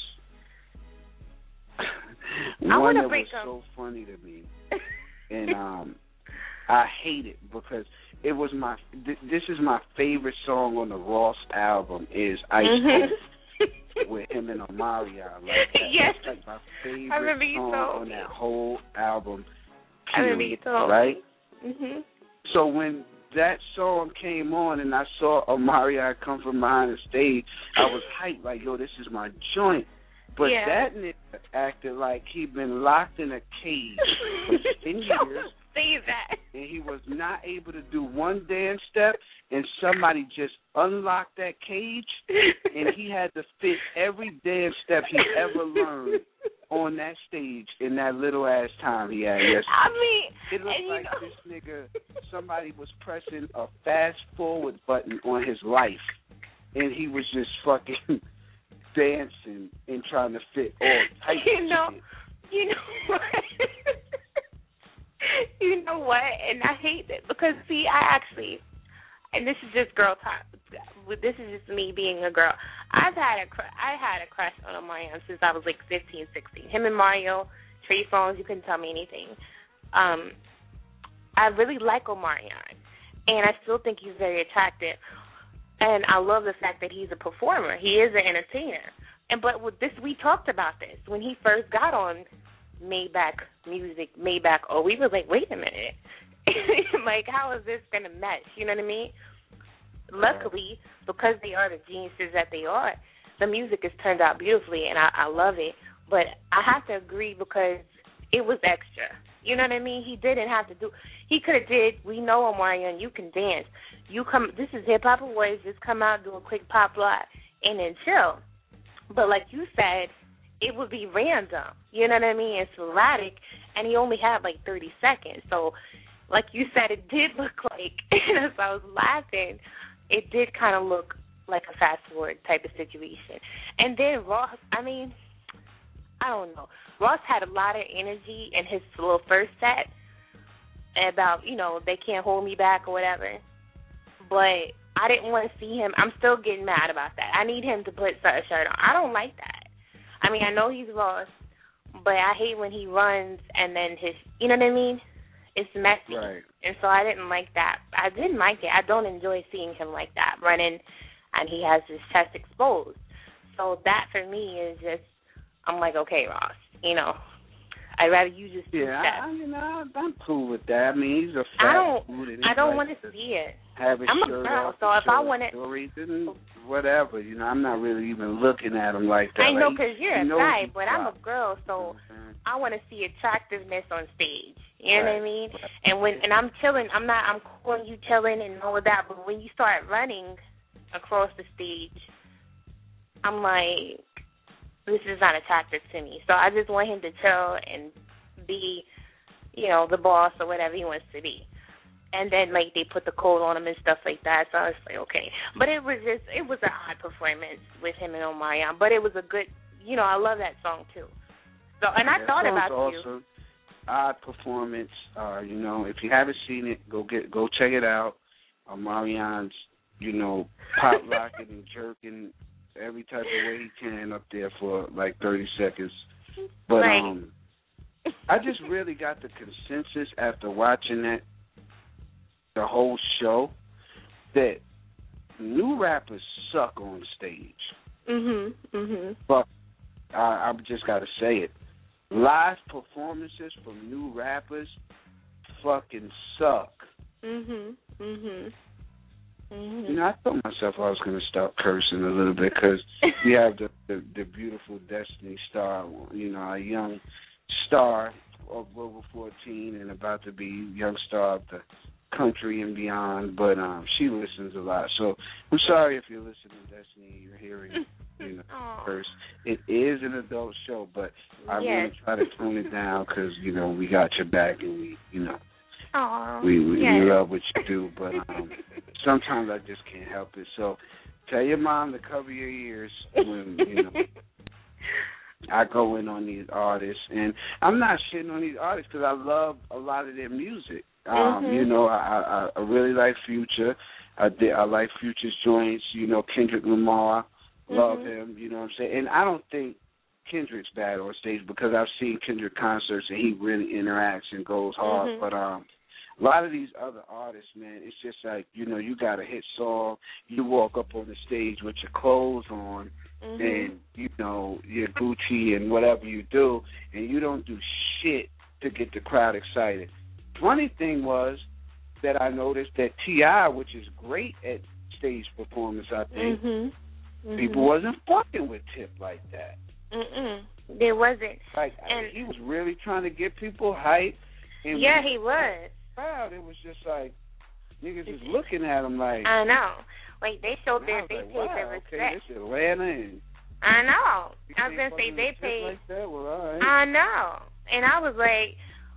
one that was up. so funny to me, and um, I hate it because it was my. Th- this is my favorite song on the Ross album. Is Ice mm-hmm. with him and Omarion. Like that. Yes, That's like my favorite I remember you song told on me. that whole album. Period, I remember you told right? me. Mhm. So when that song came on and I saw Omarion come from behind the stage, I was hyped, like, yo, this is my joint. But yeah. that nigga acted like he'd been locked in a cage for ten years. Say that. And he was not able to do one dance step, and somebody just unlocked that cage, and he had to fit every dance step he ever learned on that stage in that little ass time he had yesterday. I mean, it looked like know. this nigga, somebody was pressing a fast forward button on his life, and he was just fucking dancing and trying to fit all types you know, of shit. You know what? You know what? And I hate it because, see, I actually, and this is just girl talk. This is just me being a girl. I've had a, I had a crush on Omarion since I was like fifteen, sixteen. Him and Mario, Trey Songz, you couldn't tell me anything. Um, I really like Omarion, and I still think he's very attractive. And I love the fact that he's a performer. He is an entertainer. And but with this, we talked about this when he first got on Maybach Music, Maybach. Oh, we were like, wait a minute, like how is this gonna mesh? You know what I mean? Luckily, because they are the geniuses that they are, the music has turned out beautifully, and I, I love it. But I have to agree because it was extra. You know what I mean? He didn't have to do. He could have did. We know Omarion, you can dance. You come. This is Hip Hop Awards. Just come out, do a quick pop lot, and then chill. But like you said, it would be random. You know what I mean? It's sporadic, and he only had like thirty seconds. So, like you said, it did look like. As I was laughing, it did kind of look like a fast forward type of situation. And then Ross. I mean, I don't know. Ross had a lot of energy in his little first set about, you know, they can't hold me back or whatever. But I didn't want to see him. I'm still getting mad about that. I need him to put a shirt on. I don't like that. I mean, I know he's Ross, but I hate when he runs and then his, you know what I mean? It's messy. Right. And so I didn't like that. I didn't like it. I don't enjoy seeing him like that, running, and he has his chest exposed. So that for me is just, I'm like, okay, Ross, you know, I'd rather you just do yeah, that. I, you know, I'm cool with that. I mean, he's a fat I don't, dude and I don't like want to see it. Have his I'm a shirt girl, off so if I show want it, stories and whatever, you know, I'm not really even looking at him like that. I know like, because you're he a knows guy, he's but I'm a wild. girl, so You know what I'm saying? I want to see attractiveness on stage. You know Right. what I mean? And when and I'm chilling, I'm not, I'm cool and you chilling and all of that. But when you start running across the stage, I'm like, this is not attractive to me. So I just want him to chill and be, you know, the boss or whatever he wants to be. And then, like, they put the coat on him and stuff like that. So I was like, okay. But it was just, it was a hot performance with him and Omarion. But it was a good, you know, I love that song, too. So, and I Yeah, thought that about was you. awesome. Odd performance. Uh, you know, if you haven't seen it, go get, go check it out. Omarion's, you know, pop locking and jerking every type of way he can up there for like thirty seconds. But Right. um, I just really got the consensus after watching that, the whole show, that new rappers suck on stage. Mhm. Mhm. But I, I've just got to say it. Live performances from new rappers fucking suck. Mhm. Mhm. Mhm. You know, I told myself I was going to start cursing a little bit because we have the, the the beautiful Destiny Star, you know, a young star of over fourteen and about to be young star of the country and beyond. But um, she listens a lot, so I'm sorry if you're listening, Destiny. You're hearing, you know, Aww. curse. It is an adult show, but I yes. really try to tone it down because you know we got your back and we, you know. Aww. We we, yes. we love what you do, but um, sometimes I just can't help it. So tell your mom to cover your ears when you know I go in on these artists, and I'm not shitting on these artists because I love a lot of their music. Um, mm-hmm. You know, I, I I really like Future. I did, I like Future's joints. You know, Kendrick Lamar, love mm-hmm. him. You know what I'm saying? And I don't think Kendrick's bad on stage because I've seen Kendrick concerts and he really interacts and goes hard. Mm-hmm. But um. A lot of these other artists, man, it's just like, you know, you got a hit song, you walk up on the stage with your clothes on, mm-hmm. and, you know, your Gucci and whatever you do, and you don't do shit to get the crowd excited. Funny thing was that I noticed that T I, which is great at stage performance, I think, mm-hmm. Mm-hmm. people wasn't fucking with Tip like that. Mm-mm. There wasn't. Like, and he was really trying to get people hyped. And yeah, he was. Crowd, it was just like niggas was looking at him like I know. Like they showed their they like, paid wow, their respect. Okay, this is Atlanta and I know. You I was gonna say they paid like that? Well, all right. I know. And I was like,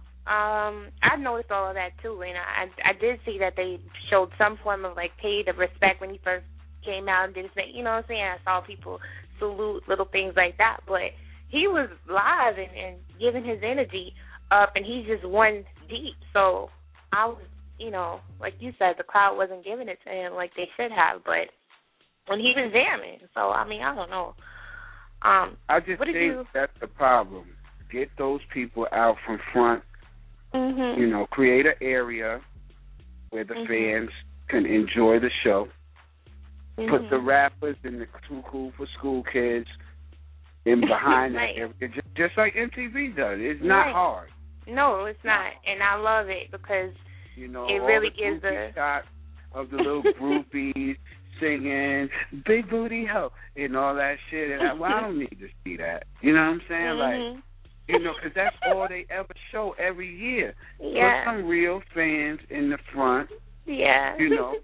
um, I noticed all of that too, and I I did see that they showed some form of like paid of respect when he first came out and did his thing. You know what I'm saying? I saw people salute, little things like that. But he was live and, and giving his energy up, and he's just one deep. So I was, you know, like you said, the crowd wasn't giving it to him like they should have, but when he was jamming. So, I mean, I don't know. Um, I just think you... that's the problem. Get those people out from front, mm-hmm. you know, create an area where the mm-hmm. fans can enjoy the show. Mm-hmm. Put the rappers and the Too Cool for School kids in behind right. that area, just, just like M T V does. It's not right. hard. No, it's not, and I love it because you know, it all really the gives groupie a shot of the little groupies singing "Big Booty Ho" and all that shit. And I, well, I don't need to see that. You know what I'm saying? Mm-hmm. Like, you know, because that's all they ever show every year. Yeah. Put some real fans in the front. Yeah. You know,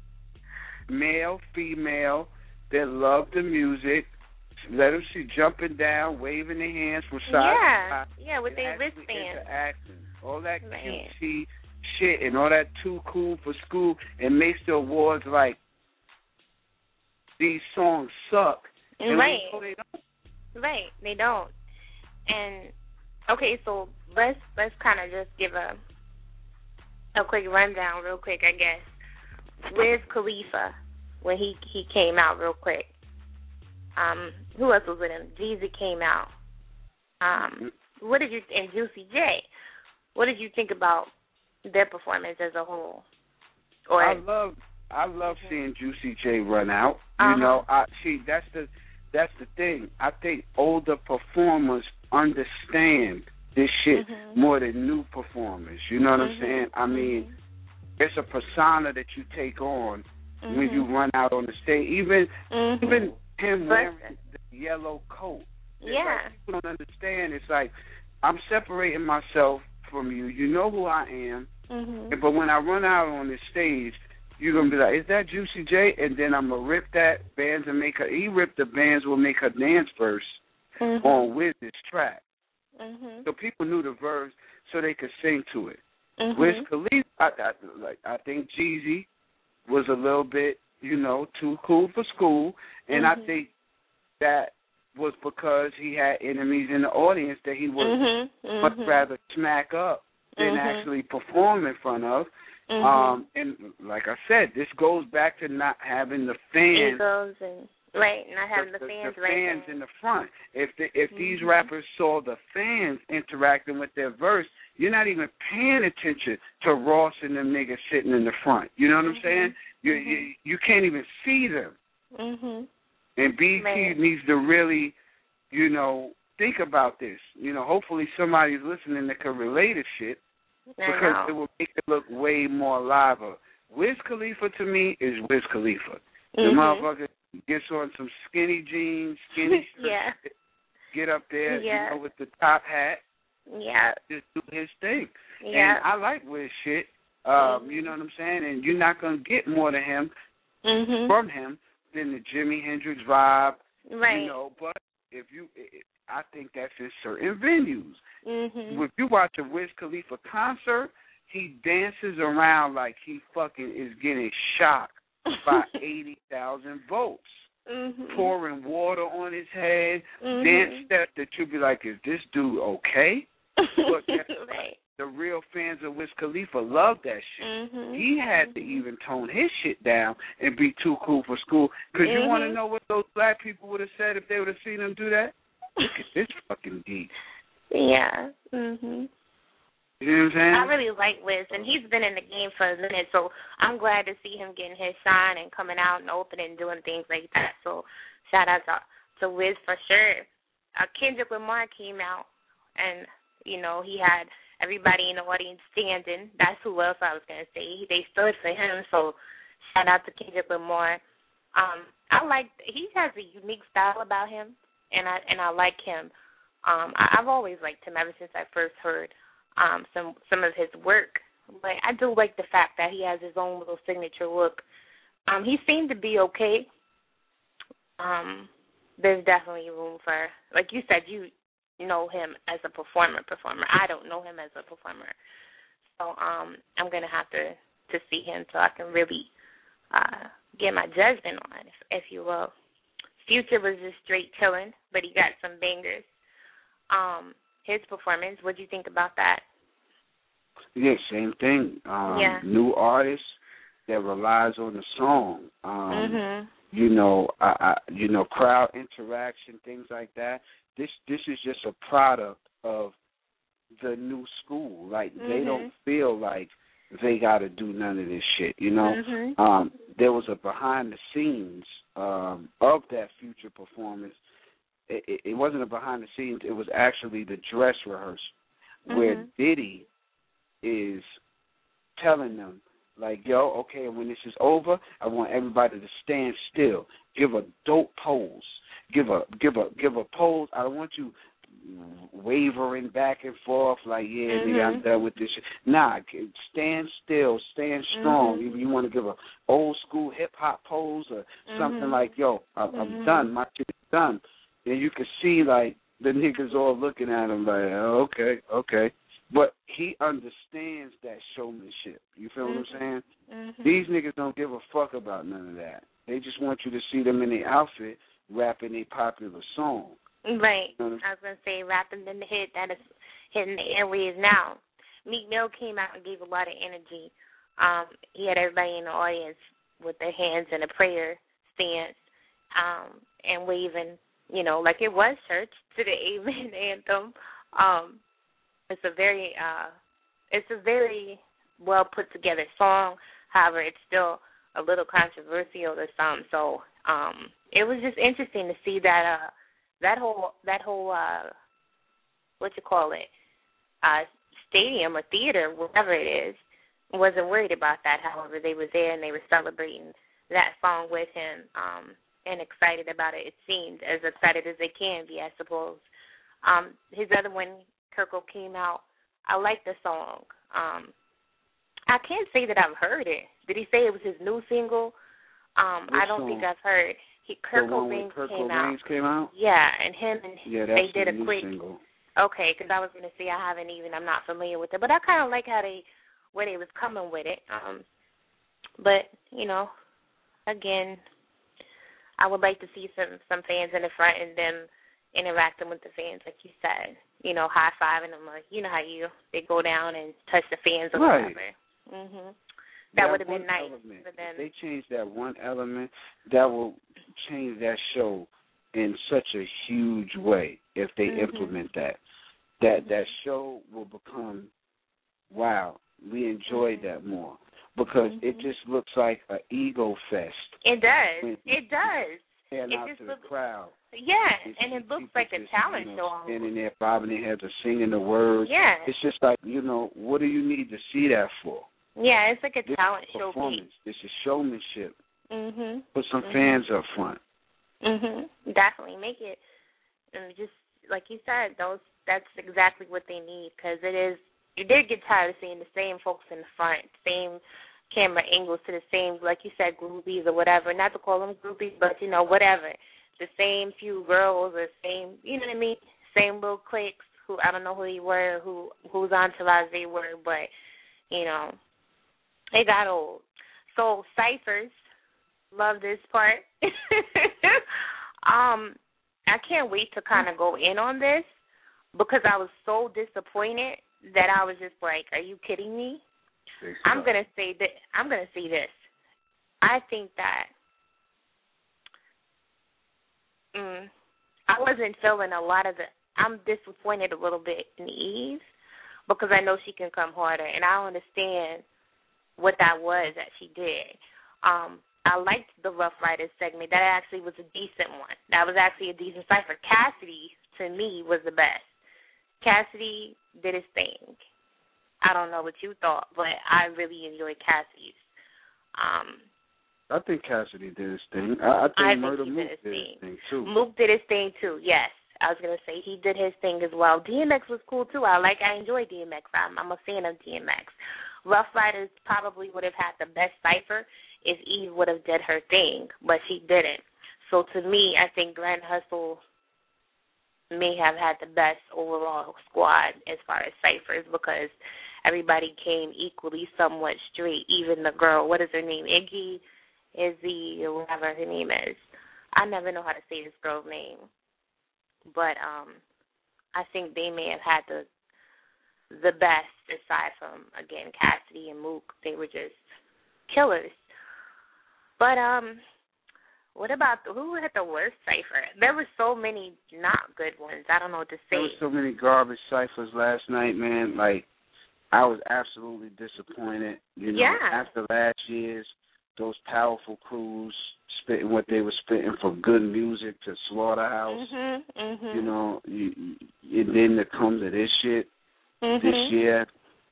male, female, that love the music. Let them see jumping down, waving their hands from side yeah. to side. Yeah, with their wristbands. All that Man. cutesy shit and all that Too Cool for School, and makes the awards like these songs suck. And right. they don't. Right. They don't. And okay, so let's let's kind of just give a a quick rundown, real quick, I guess. Wiz Khalifa, when he he came out, real quick. Um, who else was with him? Jeezy came out. Um, what did you and Juicy J? What did you think about their performance as a whole? Or I love I love seeing Juicy J run out. Uh-huh. You know, I see that's the that's the thing. I think older performers understand this shit mm-hmm. more than new performers. You know what mm-hmm. I'm saying? I mean, mm-hmm. it's a persona that you take on mm-hmm. when you run out on the stage. Even mm-hmm. even him but, wearing the yellow coat. It's yeah. like people don't understand. It's like I'm separating myself from you. You know who I am. Mm-hmm. But when I run out on this stage, you're going to be like, is that Juicy J? And then I'm going to rip that bands and make her, he ripped the bands will make her dance verse mm-hmm. on Wiz's track. Mm-hmm. So people knew the verse so they could sing to it. Mm-hmm. Wiz Khalifa, I, I, like, I think Jeezy was a little bit, you know, too cool for school. And mm-hmm. I think that was because he had enemies in the audience that he would mm-hmm. much mm-hmm. rather smack up than mm-hmm. actually perform in front of. Mm-hmm. Um, and like I said, this goes back to not having the fans, Egos and right, not having the, the, the fans, the right fans in the front. If the, if mm-hmm. these rappers saw the fans interacting with their verse, you're not even paying attention to Ross and them niggas sitting in the front. You know what mm-hmm. I'm saying? You, mm-hmm. you you can't even see them. Mm-hmm. And B E T right. needs to really, you know, think about this. You know, hopefully somebody's listening that can relate to shit because it will make it look way more liver. Wiz Khalifa to me is Wiz Khalifa. The mm-hmm. motherfucker gets on some skinny jeans, skinny yeah. shirts, get up there, yeah. you know, with the top hat. Yeah. Just do his thing. Yeah. And I like Wiz shit. Um, mm-hmm. You know what I'm saying? And you're not going to get more to him mm-hmm. from him than the Jimi Hendrix vibe. Right. You know, but if you, it, I think that's in certain venues. Mm-hmm. If you watch a Wiz Khalifa concert, he dances around like he fucking is getting shocked by eighty thousand volts. Mm-hmm. Pouring water on his head, mm-hmm. dance steps that you'll be like, is this dude okay? But right. the real fans of Wiz Khalifa love that shit. Mm-hmm. He had mm-hmm. to even tone his shit down and be too cool for school. Because mm-hmm. you want to know what those black people would have said if they would have seen him do that? Look at this fucking geek. Yeah. Mhm. You know what I'm saying? I really like Wiz, and he's been in the game for a minute, so I'm glad to see him getting his shine and coming out and opening and doing things like that. So shout out to, to Wiz for sure. Uh, Kendrick Lamar came out, and, you know, he had everybody in the audience standing. That's who else I was going to say. They stood for him, so shout out to Kendrick Lamar. Um, I like, he has a unique style about him, and I and I like him. Um, I, I've always liked him ever since I first heard Um, some some of his work, but I do like the fact that he has his own little signature look. Um, he seemed to be okay. Um, there's definitely room for, like you said, you know him as a performer. Performer. I don't know him as a performer, so um, I'm gonna have to, to see him so I can really uh, get my judgment on, if, if you will. Future was just straight chilling, but he got some bangers. Um. His performance, what do you think about that? Yeah, same thing. Um, yeah. New artist that relies on the song. Um, mm-hmm. You know, I, I, you know, crowd interaction, things like that. This this is just a product of the new school. Like mm-hmm. they don't feel like they got to do none of this shit. You know, mm-hmm. um, there was a behind the scenes um, of that Future performance. It, it wasn't a behind the scenes. It was actually the dress rehearsal mm-hmm. where Diddy is telling them, like, yo, okay, when this is over, I want everybody to stand still, give a dope pose, give a give a give a pose. I don't want you wavering back and forth like, yeah, mm-hmm. nigga, I'm done with this shit. Nah, stand still, stand strong. Mm-hmm. You, you want to give a old school hip hop pose or mm-hmm. something like, yo, I, I'm mm-hmm. done. My shit is done. And you could see, like, the niggas all looking at him like, oh, okay, okay. But he understands that showmanship. You feel mm-hmm. what I'm saying? Mm-hmm. These niggas don't give a fuck about none of that. They just want you to see them in their outfit rapping a popular song. Right. You know I was going to say rapping the hit that is hitting the airwaves now. Meek Mill came out and gave a lot of energy. Um, he had everybody in the audience with their hands in a prayer stance um, and waving, you know, like it was church, to the Amen anthem. Um, it's a very, uh, it's a very well put together song. However, it's still a little controversial to some. So um, it was just interesting to see that uh, that whole that whole uh, what you call it, uh, stadium or theater, whatever it is, wasn't worried about that. However, they were there and they were celebrating that song with him. Um, and excited about it. It seemed as excited as they can be, I suppose. Um, his other one, Kirko, came out. I like the song. Um, I can't say that I've heard it. Did he say it was his new single? Um, I don't song? think I've heard. He, Kirko Rings came out. came out. Yeah, and him and yeah, they did a a quick. Single. Okay, because I was going to say I haven't even. I'm not familiar with it, but I kind of like how they where they was coming with it. Um, but you know, again, I would like to see some, some fans in the front and them interacting with the fans, like you said. You know, high fiving them, like you know how you they go down and touch the fans or right. whatever. Mhm. That That, would have been nice element, for them. If they change that one element, that will change that show in such a huge way. If they mm-hmm. implement that, that that show will become wow, we enjoyed mm-hmm. that more because mm-hmm. it just looks like an ego fest. It does. When, it does. It out just to looks, the crowd. Yeah, it's and it looks like a just, talent you know, show. Standing there, bobbing their heads or singing the words. Yeah. It's just like, you know, what do you need to see that for? Yeah, it's like a this talent show. showpiece. It's a showmanship. Mhm. Put some mm-hmm. fans up front. Mhm. Definitely make it, and just like you said, those that's exactly what they need because it is. You did get tired of seeing the same folks in the front, same camera angles to the same, like you said, groupies or whatever. Not to call them groupies, but you know, whatever. The same few girls or same, you know what I mean? Same little cliques who I don't know who they were, who whose entourage they were, but you know, they got old. So ciphers, love this part. um, I can't wait to kind of go in on this because I was so disappointed that I was just like, "Are you kidding me?" I'm gonna say that. I'm gonna say this. I think that. Mm, I wasn't feeling a lot of the. I'm disappointed a little bit in Eve because I know she can come harder, and I don't understand what that was that she did. Um, I liked the Rough Riders segment. That actually was a decent one. That was actually a decent cipher. Cassidy, to me, was the best. Cassidy did his thing. I don't know what you thought, but I really enjoyed Cassidy's. Um, I think Cassidy did his thing. I, I think I Murder think Mook did his did thing. his thing, too. Mook did his thing, too, yes. I was going to say he did his thing as well. D M X was cool, too. I like, I enjoy D M X. I'm, I'm a fan of D M X. Rough Riders probably would have had the best cipher if Eve would have did her thing, but she didn't. So to me, I think Grand Hustle may have had the best overall squad as far as ciphers because everybody came equally somewhat straight, even the girl, what is her name, Iggy, Izzy, or whatever her name is. I never know how to say this girl's name. But um, I think they may have had the the best aside from, again, Cassidy and Mook. They were just killers. But um, what about, the, who had the worst cipher? There were so many not good ones. I don't know what to say. There were so many garbage ciphers last night, man. Like, I was absolutely disappointed. You know, yeah. after last year's, those powerful crews spitting what they were spitting from good music to Slaughterhouse. Mm-hmm, mm-hmm. You know, you, you, and then to come to this shit mm-hmm. this year.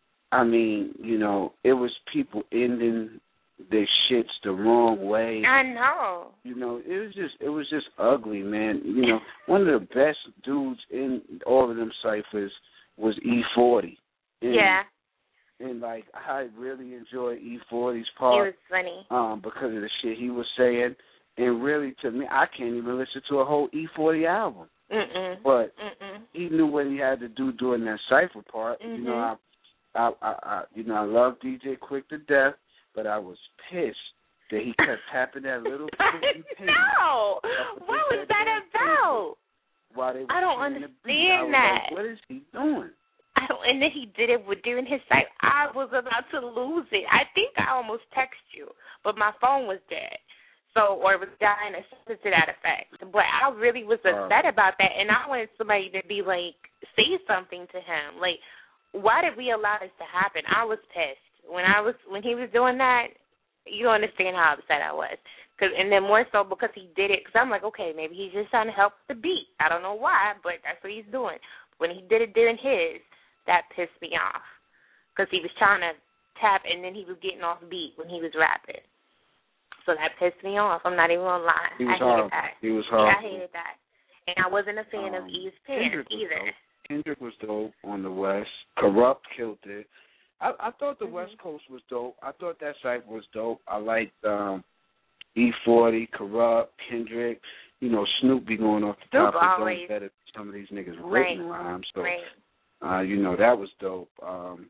I mean, you know, it was people ending their shits the wrong way. I know. You know, it was just it was just ugly, man. You know, one of the best dudes in all of them ciphers was E forty. And, yeah. And, like, I really enjoyed E forty's part. It was funny. Um, because of the shit he was saying. And really, to me, I can't even listen to a whole E forty album. Mm-mm. But Mm-mm. he knew what he had to do during that cipher part. Mm-hmm. You know, I, I, I, I, you know, I love D J Quick to death, but I was pissed that he kept tapping that little pin. No, what was that about? While they were I don't understand I that. Like, what is he doing? I don't, and then he did it with during his site. I was about to lose it. I think I almost texted you, but my phone was dead. So, or it was dying or something to that effect. But I really was upset uh, about that, and I wanted somebody to be like, say something to him. Like, why did we allow this to happen? I was pissed when I was when he was doing that. You don't understand how upset I was. Cause, and then more so because he did it. Because I'm like, okay, maybe he's just trying to help the beat. I don't know why, but that's what he's doing. When he did it during his, that pissed me off. Because he was trying to tap, and then he was getting off beat when he was rapping. So that pissed me off. I'm not even going to lie. He was I hated horrible. that. He was horrible. Yeah, I hated that. And I wasn't a fan um, of Eve's pants either. Dope. Kendrick was dope on the West. Corrupt killed it. I, I thought the mm-hmm. West Coast was dope. I thought that cipher was dope. I liked um, E forty, Corrupt, Kendrick. You know, Snoop be going off the Snoop top of always. the better than some of these niggas Right. written rhymes. So, right. uh, you know, that was dope. Um,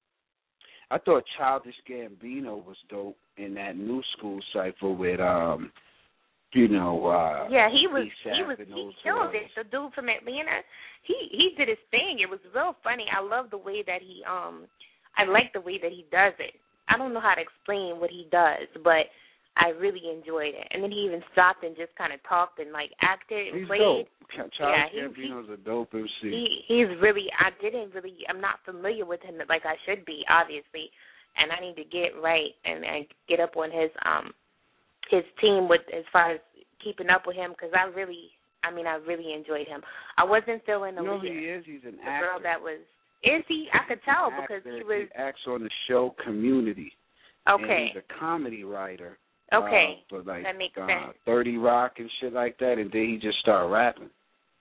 I thought Childish Gambino was dope in that new school cipher with, um, you know, uh, yeah, he was E-Sap he was and he those killed guys. it. The dude from Atlanta, he he did his thing. It was real funny. I love the way that he um, I like the way that he does it. I don't know how to explain what he does, but I really enjoyed it. And then he even stopped and just kind of talked and, like, acted and he's played. Dope. Yeah, he, Gambino's a dope M C. He, he's really, I didn't really, I'm not familiar with him like I should be, obviously. And I need to get right and, and get up on his um his team with as far as keeping up with him, because I really, I mean, I really enjoyed him. I wasn't feeling the You know leader. who he is? He's an the actor. girl that was, is he? I could tell Actor. because he was. He acts on the show Community. Okay. And he's a comedy writer. Okay. Uh, for like, that makes uh, sense. thirty Rock and shit like that, and then he just started rapping.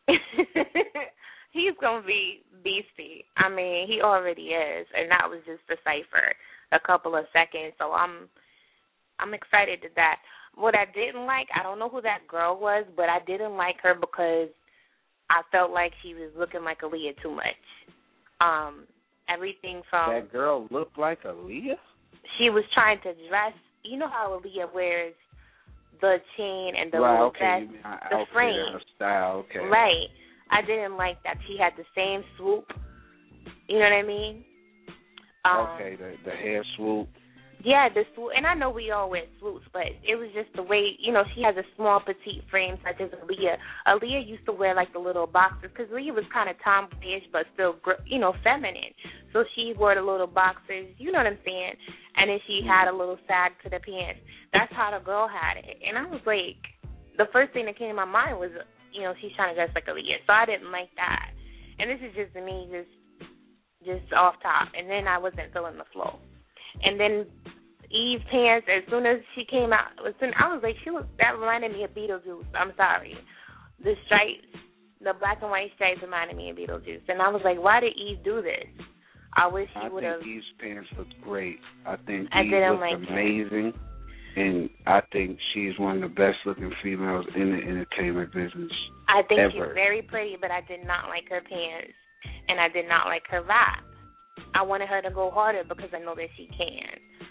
He's going to be beastie. I mean, he already is, and that was just a cipher, a couple of seconds. So I'm I'm excited at that. What I didn't like, I don't know who that girl was, but I didn't like her because I felt like she was looking like Aaliyah too much. Um, everything from... That girl looked like Aaliyah? She was trying to dress... You know how Aaliyah wears the chain and the right, little okay. vest, the the frame. Her style, okay. Right. I didn't like that she had the same swoop. You know what I mean? Um, okay, the the hair swoop. Yeah, the swoop. And I know we all wear swoops, but it was just the way, you know, she has a small, petite frame such as Aaliyah. Aaliyah used to wear, like, the little boxers because Aaliyah was kind of tomboyish but still, you know, feminine. So she wore the little boxers, you know what I'm saying? And then she had a little sag to the pants. That's how the girl had it. And I was like, the first thing that came to my mind was, you know, she's trying to dress like Aaliyah. So I didn't like that. And this is just me just just off top. And then I wasn't feeling the flow. And then Eve pants, as soon as she came out, as soon, I was like, she was, that reminded me of Beetlejuice. I'm sorry. The stripes, the black and white stripes reminded me of Beetlejuice. And I was like, why did Eve do this? I wish she would have. I think Eve's pants looked great. I think I Eve didn't looked like amazing. It. And I think she's one of the best-looking females in the entertainment business I think ever. she's very pretty, but I did not like her pants, and I did not like her vibe. I wanted her to go harder because I know that she can.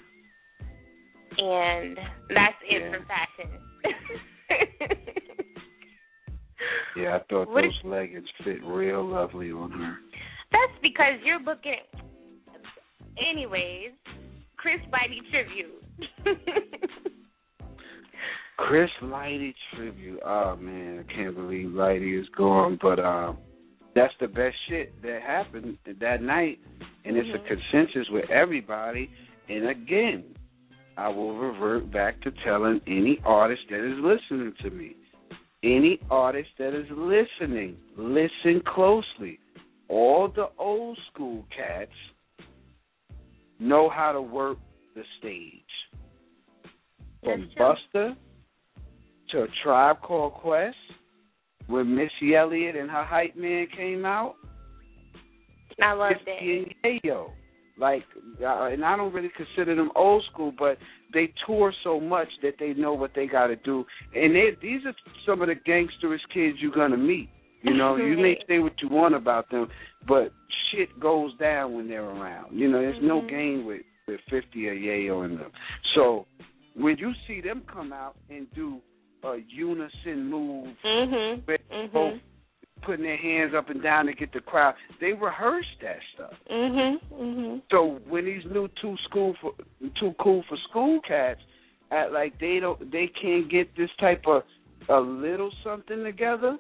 And that's it yeah. for fashion. yeah, I thought what those is, leggings fit real lovely on her. That's because you're looking... Anyways, Chris Lighty tribute. Chris Lighty tribute. Oh, man, I can't believe Lighty is gone. But um, that's the best shit that happened that night. And mm-hmm. it's a consensus with everybody. And again, I will revert back to telling any artist that is listening to me, any artist that is listening, listen closely. All the old school cats know how to work the stage. From Buster to a Tribe Called Quest, when Missy Elliott and her hype man came out. I love that. Yayo. Like, uh, and I don't really consider them old school, but they tour so much that they know what they got to do. And they, these are some of the gangsterous kids you're going to meet. You know, you may say what you want about them, but shit goes down when they're around. You know, there's mm-hmm. no game with, with fifty or Yayo in them. So when you see them come out and do a unison move, mm-hmm. where mm-hmm. both putting their hands up and down to get the crowd, they rehearse that stuff. Mm-hmm. Mm-hmm. So when these new too school for too cool for school cats act like they don't, they can't get this type of a little something together.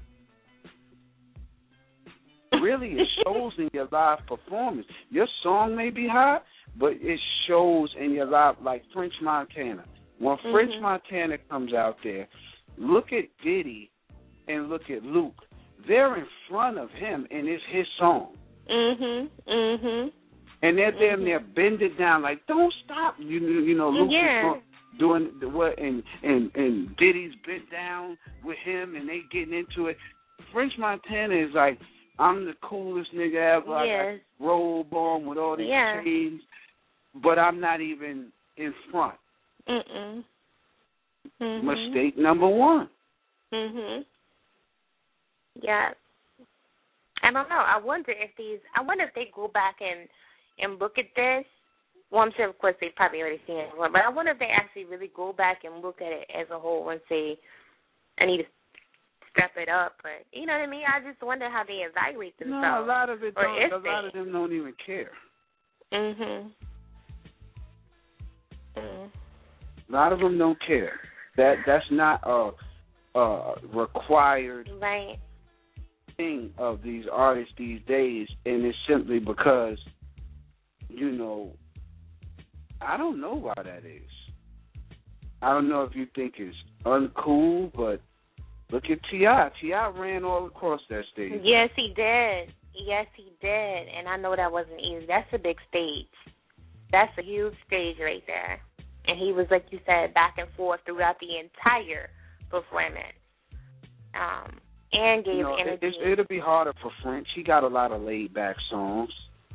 Really, it shows in your live performance. Your song may be hot, but it shows in your live, like French Montana. When mm-hmm. French Montana comes out there, look at Diddy and look at Luke. They're in front of him, and it's his song. Mhm, mhm. And they're there, and they're bending down, like, don't stop. You, you know, Luke yeah. is doing the what, and and and Diddy's bent down with him, and they getting into it. French Montana is like, I'm the coolest nigga ever. Yes. I got robe on with all these yeah. chains, but I'm not even in front. Mm-mm. Mm-hmm. Mistake number one. Mhm. Yeah. I don't know. I wonder if these. I wonder if they go back and and look at this. Well, I'm sure, of course, they've probably already seen it, but I wonder if they actually really go back and look at it as a whole and say, I need to step it up. But you know what I mean? I just wonder how they evaluate themselves. No, a lot of it don't. A they. lot of them don't even care. Mhm. Mm. A lot of them don't care. That that's not a, a required right. thing of these artists these days, and it's simply because, you know, I don't know why that is. I don't know if you think it's uncool, but look at T I T I ran all across that stage. Yes, he did. Yes, he did. And I know that wasn't easy. That's a big stage. That's a huge stage right there. And he was, like you said, back and forth throughout the entire performance. Um, and gave you know, energy. It, it'll be harder for French. He got a lot of laid-back songs.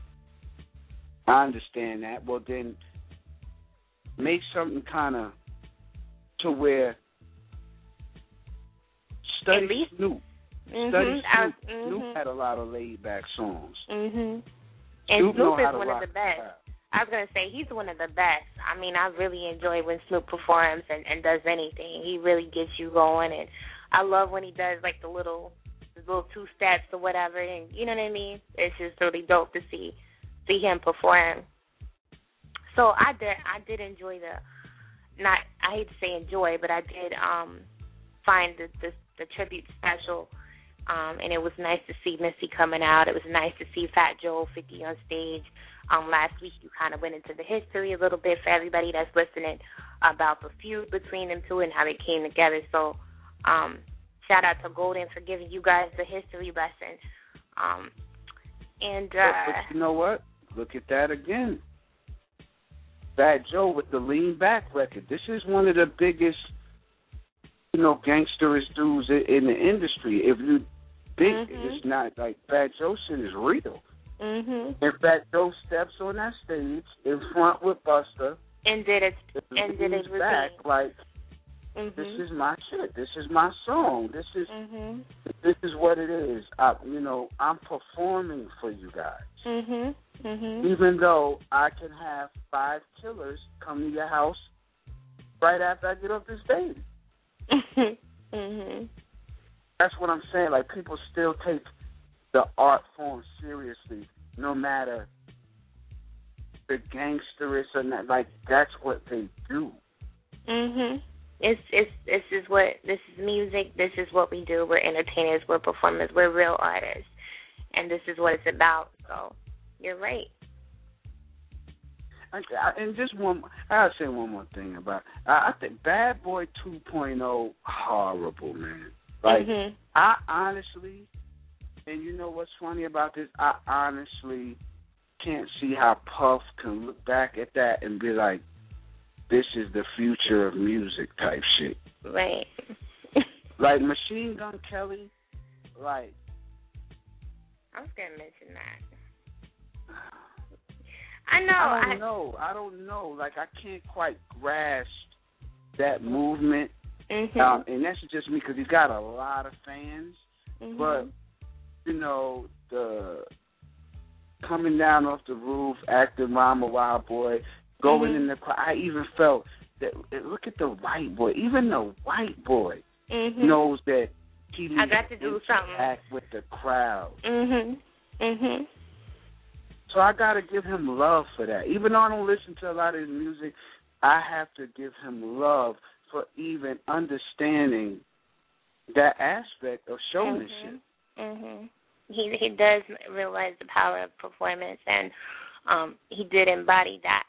I understand that. Well, then make something kind of to where study At least, Snoop. Mm-hmm, Study Snoop. was, mm-hmm. Snoop had a lot of laid-back songs. Mm-hmm. And Snoop, Snoop is know how to one rock of the best. the I was going to say, he's one of the best. I mean, I really enjoy when Snoop performs and, and does anything. He really gets you going, and I love when he does, like, the little the little two-steps or whatever, and you know what I mean? It's just really dope to see see him perform. So I did I did enjoy the, not, I hate to say enjoy, but I did um, find the, the, the tribute special, um, and it was nice to see Missy coming out. It was nice to see Fat Joe fifty on stage. Um, last week you kind of went into the history a little bit for everybody that's listening about the feud between them two and how they came together. So um, shout out to Golden for giving you guys the history lesson. Um, and uh, but, but you know what? Look at that again. Fat Joe with the Lean Back record. This is one of the biggest, you know, gangsterish dudes in the industry. If you think mm-hmm. it's not like Fat Joe shit is real. Mm-hmm. In fact, Joe steps on that stage in front with Buster and did it and did it back like mm-hmm. this is my shit. This is my song. This is mm-hmm. this is what it is. I, you know, I'm performing for you guys. Mhm. Mhm. Even though I can have five killers come to your house right after I get off the stage. Mhm. That's what I'm saying. Like, people still take the art form seriously, no matter the gangsterish or not. Like, that's what they do. Mhm. It's it's this is what this is music. This is what we do. We're entertainers. We're performers. We're real artists, and this is what it's about. So, you're right. I, I, and just one, I gotta say one more thing about. I, I think Bad Boy two point oh horrible, man. Like, mm-hmm. I honestly. And you know what's funny about this? I honestly can't see how Puff can look back at that and be like, this is the future of music type shit. Right. Like Machine Gun Kelly, like. I was going to mention that. I know. I don't I, know. I don't know. Like, I can't quite grasp that movement. Mm-hmm. Um, and that's just me because he's got a lot of fans. Mm-hmm. But you know, the coming down off the roof, acting Mama Wild Boy, going mm-hmm. in the crowd. I even felt that, look at the white boy. Even the white boy mm-hmm. knows that he needs I got to do something. act with the crowd. Mhm. Mhm. So I got to give him love for that. Even though I don't listen to a lot of his music, I have to give him love for even understanding that aspect of showmanship. Mhm. He he does realize the power of performance, and um, he did embody that.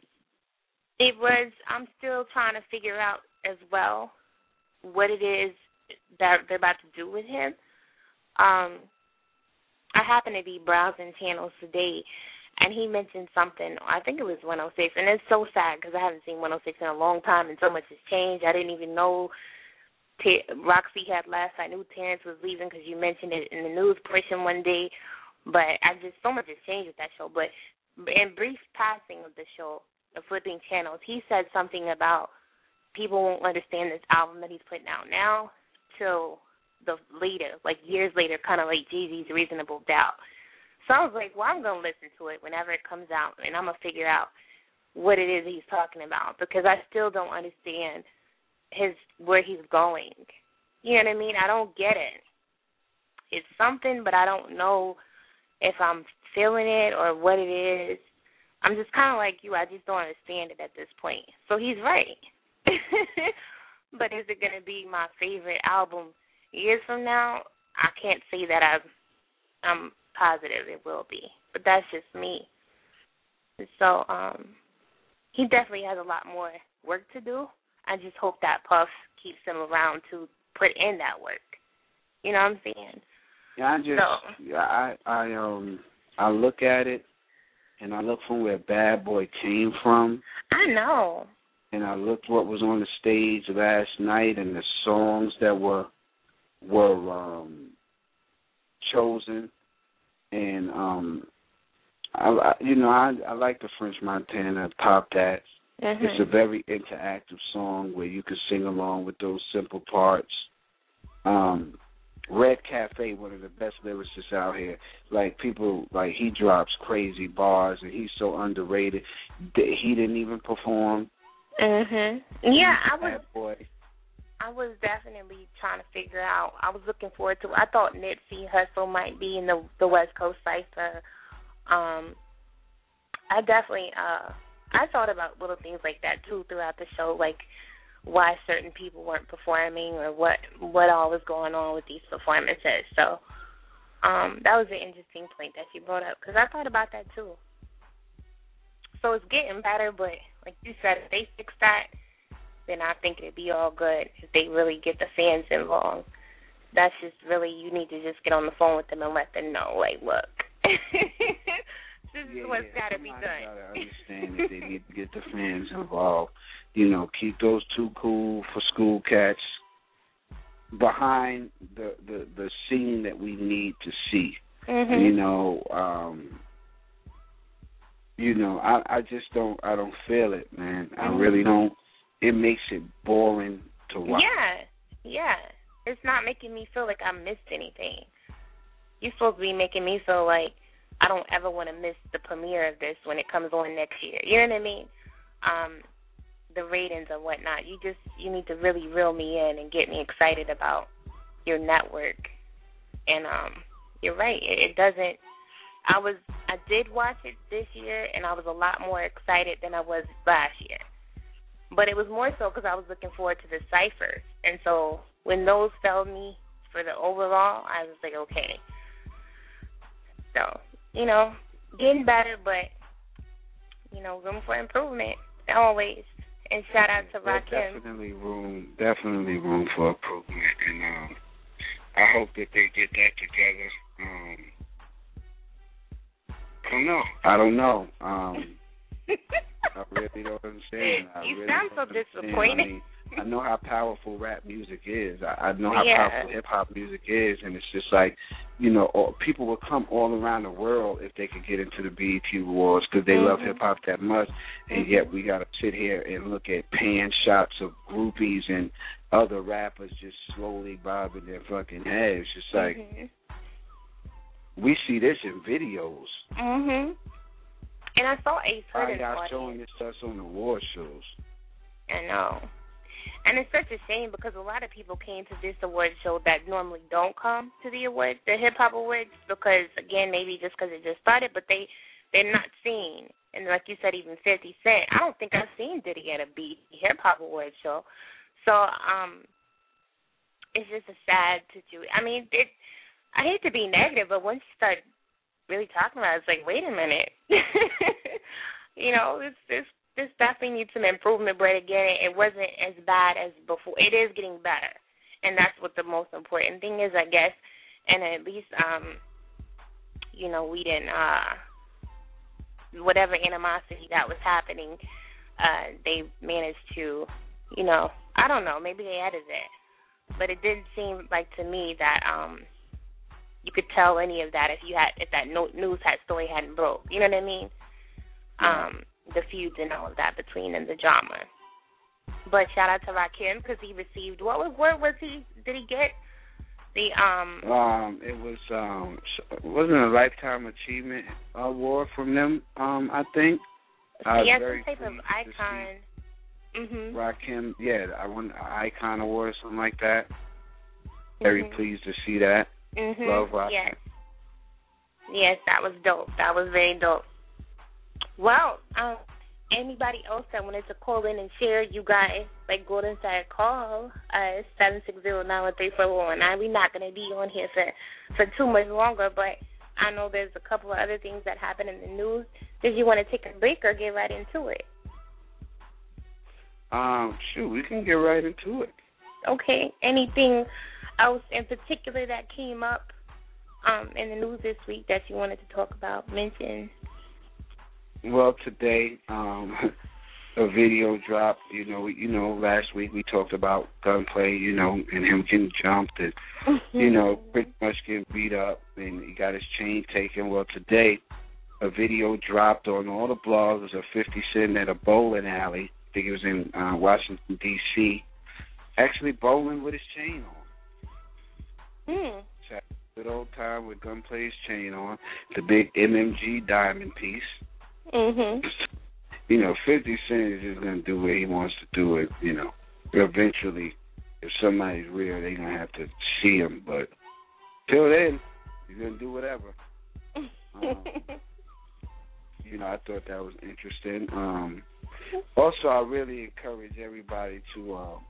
It was. I'm still trying to figure out as well what it is that they're about to do with him. Um, I happen to be browsing channels today, and he mentioned something. I think it was one oh six, and it's so sad because I haven't seen one oh six in a long time, and so much has changed. I didn't even know. Roxy had last. I knew Terrence was leaving because you mentioned it in the news portion one day. But I just, so much has changed with that show. But in brief passing of the show, the flipping channels, he said something about people won't understand this album that he's putting out now till the later, like years later, kind of like Jay-Z's Reasonable Doubt. So I was like, well, I'm going to listen to it whenever it comes out, and I'm going to figure out what it is he's talking about because I still don't understand his where he's going. You know what I mean? I don't get it. It's something, but I don't know if I'm feeling it or what it is. I'm just kind of like you. I just don't understand it at this point. So he's right. But is it going to be my favorite album years from now? I can't say that I'm, I'm positive it will be. But that's just me. So um, he definitely has a lot more work to do. I just hope that Puff keeps him around to put in that work. You know what I'm saying? Yeah, I just, so, yeah, I, I, um, I look at it, and I look from where Bad Boy came from. I know. And I looked what was on the stage last night, and the songs that were were um, chosen, and um, I, I, you know, I, I like the French Montana Pop That. Mm-hmm. It's a very interactive song where you can sing along with those simple parts. Um, Red Cafe, one of the best lyricists out here. Like, people, like, he drops crazy bars, and he's so underrated. He didn't even perform. Mhm. Yeah, I was. Boy. I was definitely trying to figure out. I was looking forward to. I thought Nipsey Hussle might be in the the West Coast Cypher. Um, I definitely. Uh, I thought about little things like that too throughout the show, like why certain people weren't performing or what what all was going on with these performances. So um, that was an interesting point that you brought up because I thought about that too. So it's getting better, but like you said, if they fix that, then I think it'd be all good if they really get the fans involved. That's just really, you need to just get on the phone with them and let them know, like, look, this yeah, is what's yeah. got to be done. Gotta understand that they need to get the fans involved. You know, keep those Too Cool for School cats behind the, the, the scene that we need to see. Mm-hmm. You know, um, you know, I, I just don't, I don't feel it, man. I really don't. It makes it boring to watch. Yeah, yeah. It's not making me feel like I missed anything. You're supposed to be making me feel like I don't ever want to miss the premiere of this when it comes on next year. You know what I mean? Um, the ratings and whatnot. You just, you need to really reel me in and get me excited about your network. And um, you're right. It, it doesn't. I was, I did watch it this year, and I was a lot more excited than I was last year. But it was more so because I was looking forward to the ciphers. And so when those failed me for the overall, I was like, okay. So, you know, getting better, but, you know, room for improvement always. And shout out to Rakim. Definitely room, definitely room for improvement. And um, I hope that they get that together. Um, I don't know. I don't know. Um, I really don't understand. I you really sound so disappointed. I, mean, I know how powerful rap music is. I, I know how yeah. powerful hip-hop music is, and it's just like, you know, all, people would come all around the world if they could get into the B E T Awards because they mm-hmm. love hip-hop that much, and mm-hmm. yet we got to sit here and look at pan shots of groupies and other rappers just slowly bobbing their fucking heads. Just like, mm-hmm. we see this in videos. Mm-hmm. And I saw Ace Hood in the audience. Showing this stuff on the award shows. I know. And it's such a shame because a lot of people came to this award show that normally don't come to the awards, the hip-hop awards, because, again, maybe just because it just started, but they, they're not seen. And like you said, even fifty Cent, I don't think I've seen Diddy at a B E T hip-hop award show. So um, it's just a sad situation. I mean, it, I hate to be negative, but once you start really talking about it, it's like, wait a minute. you know, this this this definitely needs some improvement, but again, it wasn't as bad as before. It is getting better, and that's what the most important thing is, I guess. And at least, um, you know, we didn't, uh, whatever animosity that was happening, uh, they managed to, you know, I don't know, maybe they added it, but it didn't seem like to me that, um, you could tell any of that if you had if that no, news had story hadn't broke. You know what I mean? Um, the feuds and all of that between and the drama. But shout out to Rakim because he received what was what was he did he get the um um it was um wasn't it a Lifetime Achievement Award from them um I think I yeah was some type of icon. Mhm. Rakim, yeah, I won an icon award or something like that. Very mm-hmm. pleased to see that. Mm-hmm. Love Rakim. Yes. Yes, that was dope. That was very dope. Well, um, anybody else that wanted to call in and share, you guys, like Gordon said, call us seven six zero, nine one three, four one nine. We're not going to be on here for, for too much longer, but I know there's a couple of other things that happen in the news. Did you want to take a break or get right into it? Um, shoot, we can get right into it. Okay. Anything else in particular that came up um, in the news this week that you wanted to talk about, mention? Well, today, um, a video dropped. You know, you know, last week we talked about Gunplay, you know, and him getting jumped and, you know, pretty much getting beat up, and he got his chain taken. Well, today, a video dropped on all the blogs of fifty Cent at a bowling alley. I think it was in uh, Washington, D C, actually bowling with his chain on. Hmm. Good old time with Gunplay's chain on, the big M M G diamond piece. Mhm. You know, fifty Cent is just going to do what he wants to do. It, you know, eventually, if somebody's real, they're going to have to see him. But till then, he's going to do whatever. Um, you know, I thought that was interesting. Um, also, I really encourage everybody to um,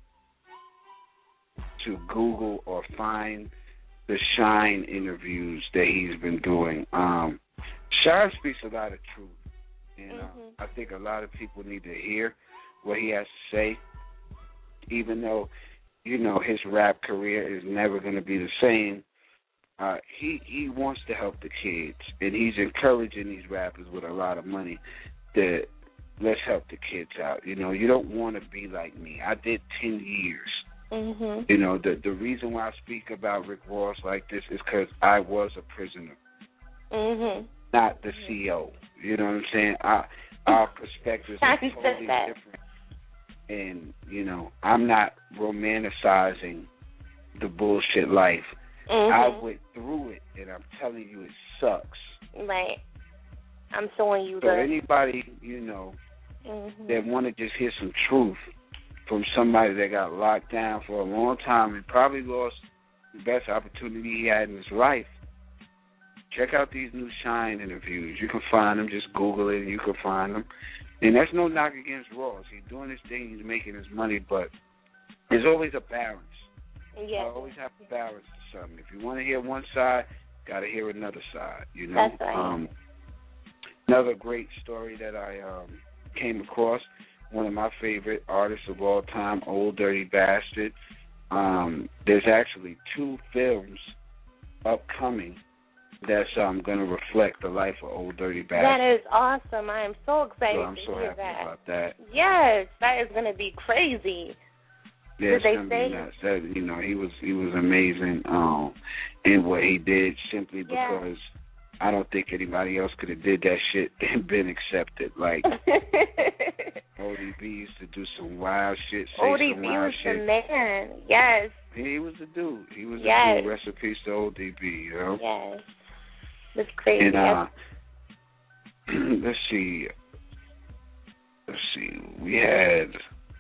to Google or find the Shine interviews that he's been doing. Um, Shine speaks a lot of truth, and uh, mm-hmm. I think a lot of people need to hear what he has to say, even though, you know, his rap career is never going to be the same. Uh, he, he wants to help the kids, and he's encouraging these rappers with a lot of money that let's help the kids out. You know, you don't want to be like me. I did ten years. Mm-hmm. You know, the the reason why I speak about Rick Ross like this is because I was a prisoner, mm-hmm. not the C E O. You know what I'm saying? I, our perspectives are totally different. And, you know, I'm not romanticizing the bullshit life. Mm-hmm. I went through it, and I'm telling you, it sucks. Right. I'm showing you so the... anybody, you know, mm-hmm. that want to just hear some truth from somebody that got locked down for a long time and probably lost the best opportunity he had in his life, check out these new Shine interviews. You can find them. Just Google it, and you can find them. And that's no knock against Ross. He's doing his thing. He's making his money, but there's always a balance. Yeah. I always have to balance to something. If you want to hear one side, got to hear another side, you know? That's right. Um, another great story that I um, came across, one of my favorite artists of all time, Old Dirty Bastard. Um, there's actually two films upcoming that's um, going to reflect the life of Old Dirty Bastard. That is awesome. I am so excited so I'm to so hear happy that. about that. Yes, that is going to be crazy. Yeah, Did they say? Nuts. That, you know, he was he was amazing um, in what he did simply because yeah. I don't think anybody else could have did that shit and been accepted. Like O D B used to do some wild shit, say O D B some wild was shit. the man. Yes. He was the dude. He was yes. the dude. Rest in peace to O D B. You know. Yes. That's crazy. And uh, let's see. Let's see. We had.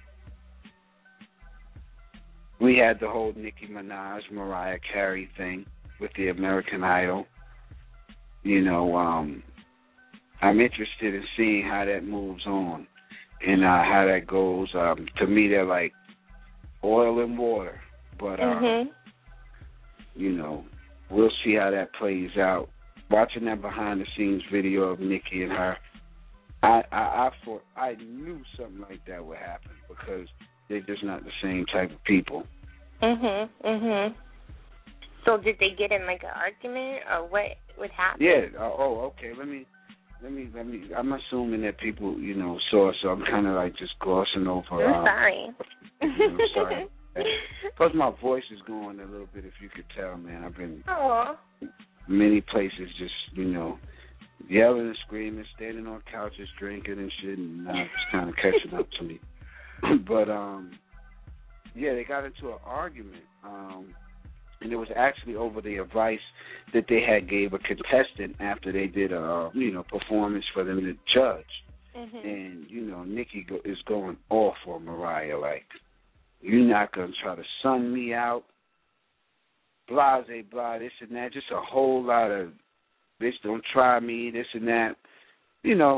We had the whole Nicki Minaj, Mariah Carey thing with the American Idol. You know, um, I'm interested in seeing how that moves on and uh, how that goes. Um, to me, they're like oil and water. But, uh, mm-hmm. you know, we'll see how that plays out. Watching that behind-the-scenes video of Nicki and her, I, I, I, thought, I knew something like that would happen because they're just not the same type of people. Mhm, mhm. So did they get in like an argument, or what? What happened? Yeah. Uh, oh, okay. Let me, let me, let me. I'm assuming that people, you know, saw. So I'm kind of like just glossing over. I'm um, sorry. You know, I'm sorry. Plus, my voice is going a little bit. If you could tell, man, I've been Aww. many places, just you know, yelling and screaming, standing on couches, drinking and shit, and now it's kind of catching up to me. But, um, yeah, they got into an argument, um, and it was actually over the advice that they had gave a contestant after they did a, you know, performance for them to judge. Mm-hmm. And, you know, Nicki go, is going off on Mariah, like, you're not going to try to sun me out, blah, blah, blah, this and that, just a whole lot of, bitch, don't try me, this and that. You know,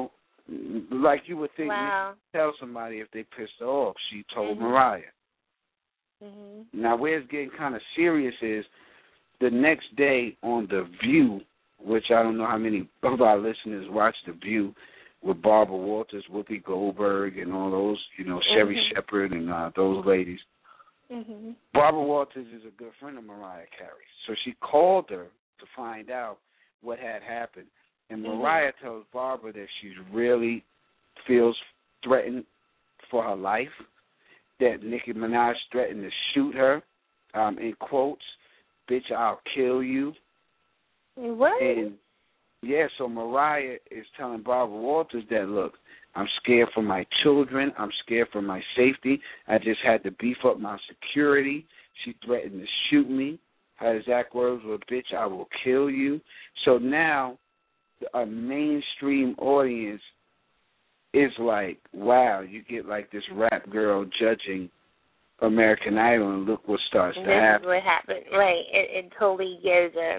like you would think, wow. tell somebody if they pissed her off. She told mm-hmm. Mariah. Mm-hmm. Now, where it's getting kind of serious is the next day on The View, which I don't know how many of our listeners watch The View, with Barbara Walters, Whoopi Goldberg, and all those, you know, Sherry mm-hmm. Shepherd and uh, those ladies. Mm-hmm. Barbara Walters is a good friend of Mariah Carey. So she called her to find out what had happened. And Mariah mm-hmm. tells Barbara that she really feels threatened for her life, that Nicki Minaj threatened to shoot her, um, in quotes, bitch, I'll kill you. What? And, yeah, so Mariah is telling Barbara Walters that, look, I'm scared for my children. I'm scared for my safety. I just had to beef up my security. She threatened to shoot me. Her exact words were, bitch, I will kill you. So now a mainstream audience is like, wow, you get like this rap girl judging American Idol, and look what starts this to happen. This is what happened. Right. It, it totally gives a,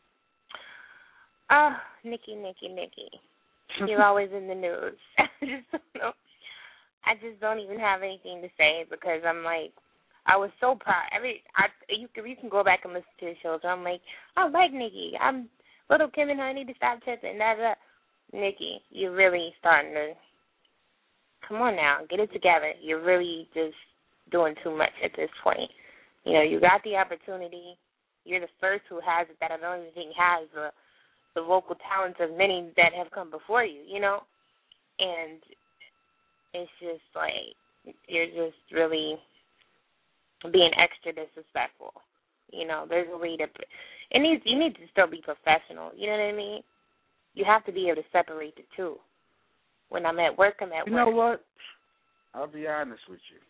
oh, Nicki, Nicki, Nicki. You're always in the news. I just don't know. I just don't even have anything to say because I'm like, I was so proud. Every I you can you can go back and listen to the shows. I'm like, I like Nicki. I'm Little Kim and her need to stop tripping. That that Nicki, you're really starting to come on now, get it together. You're really just doing too much at this point. You know, you got the opportunity. You're the first who has it that I don't even think has the the vocal talents of many that have come before you, you know? And it's just like you're just really being extra disrespectful. You know, there's a way to it needs you need to still be professional, you know what I mean? You have to be able to separate the two. When I'm at work, I'm at you work. You know what? I'll be honest with you.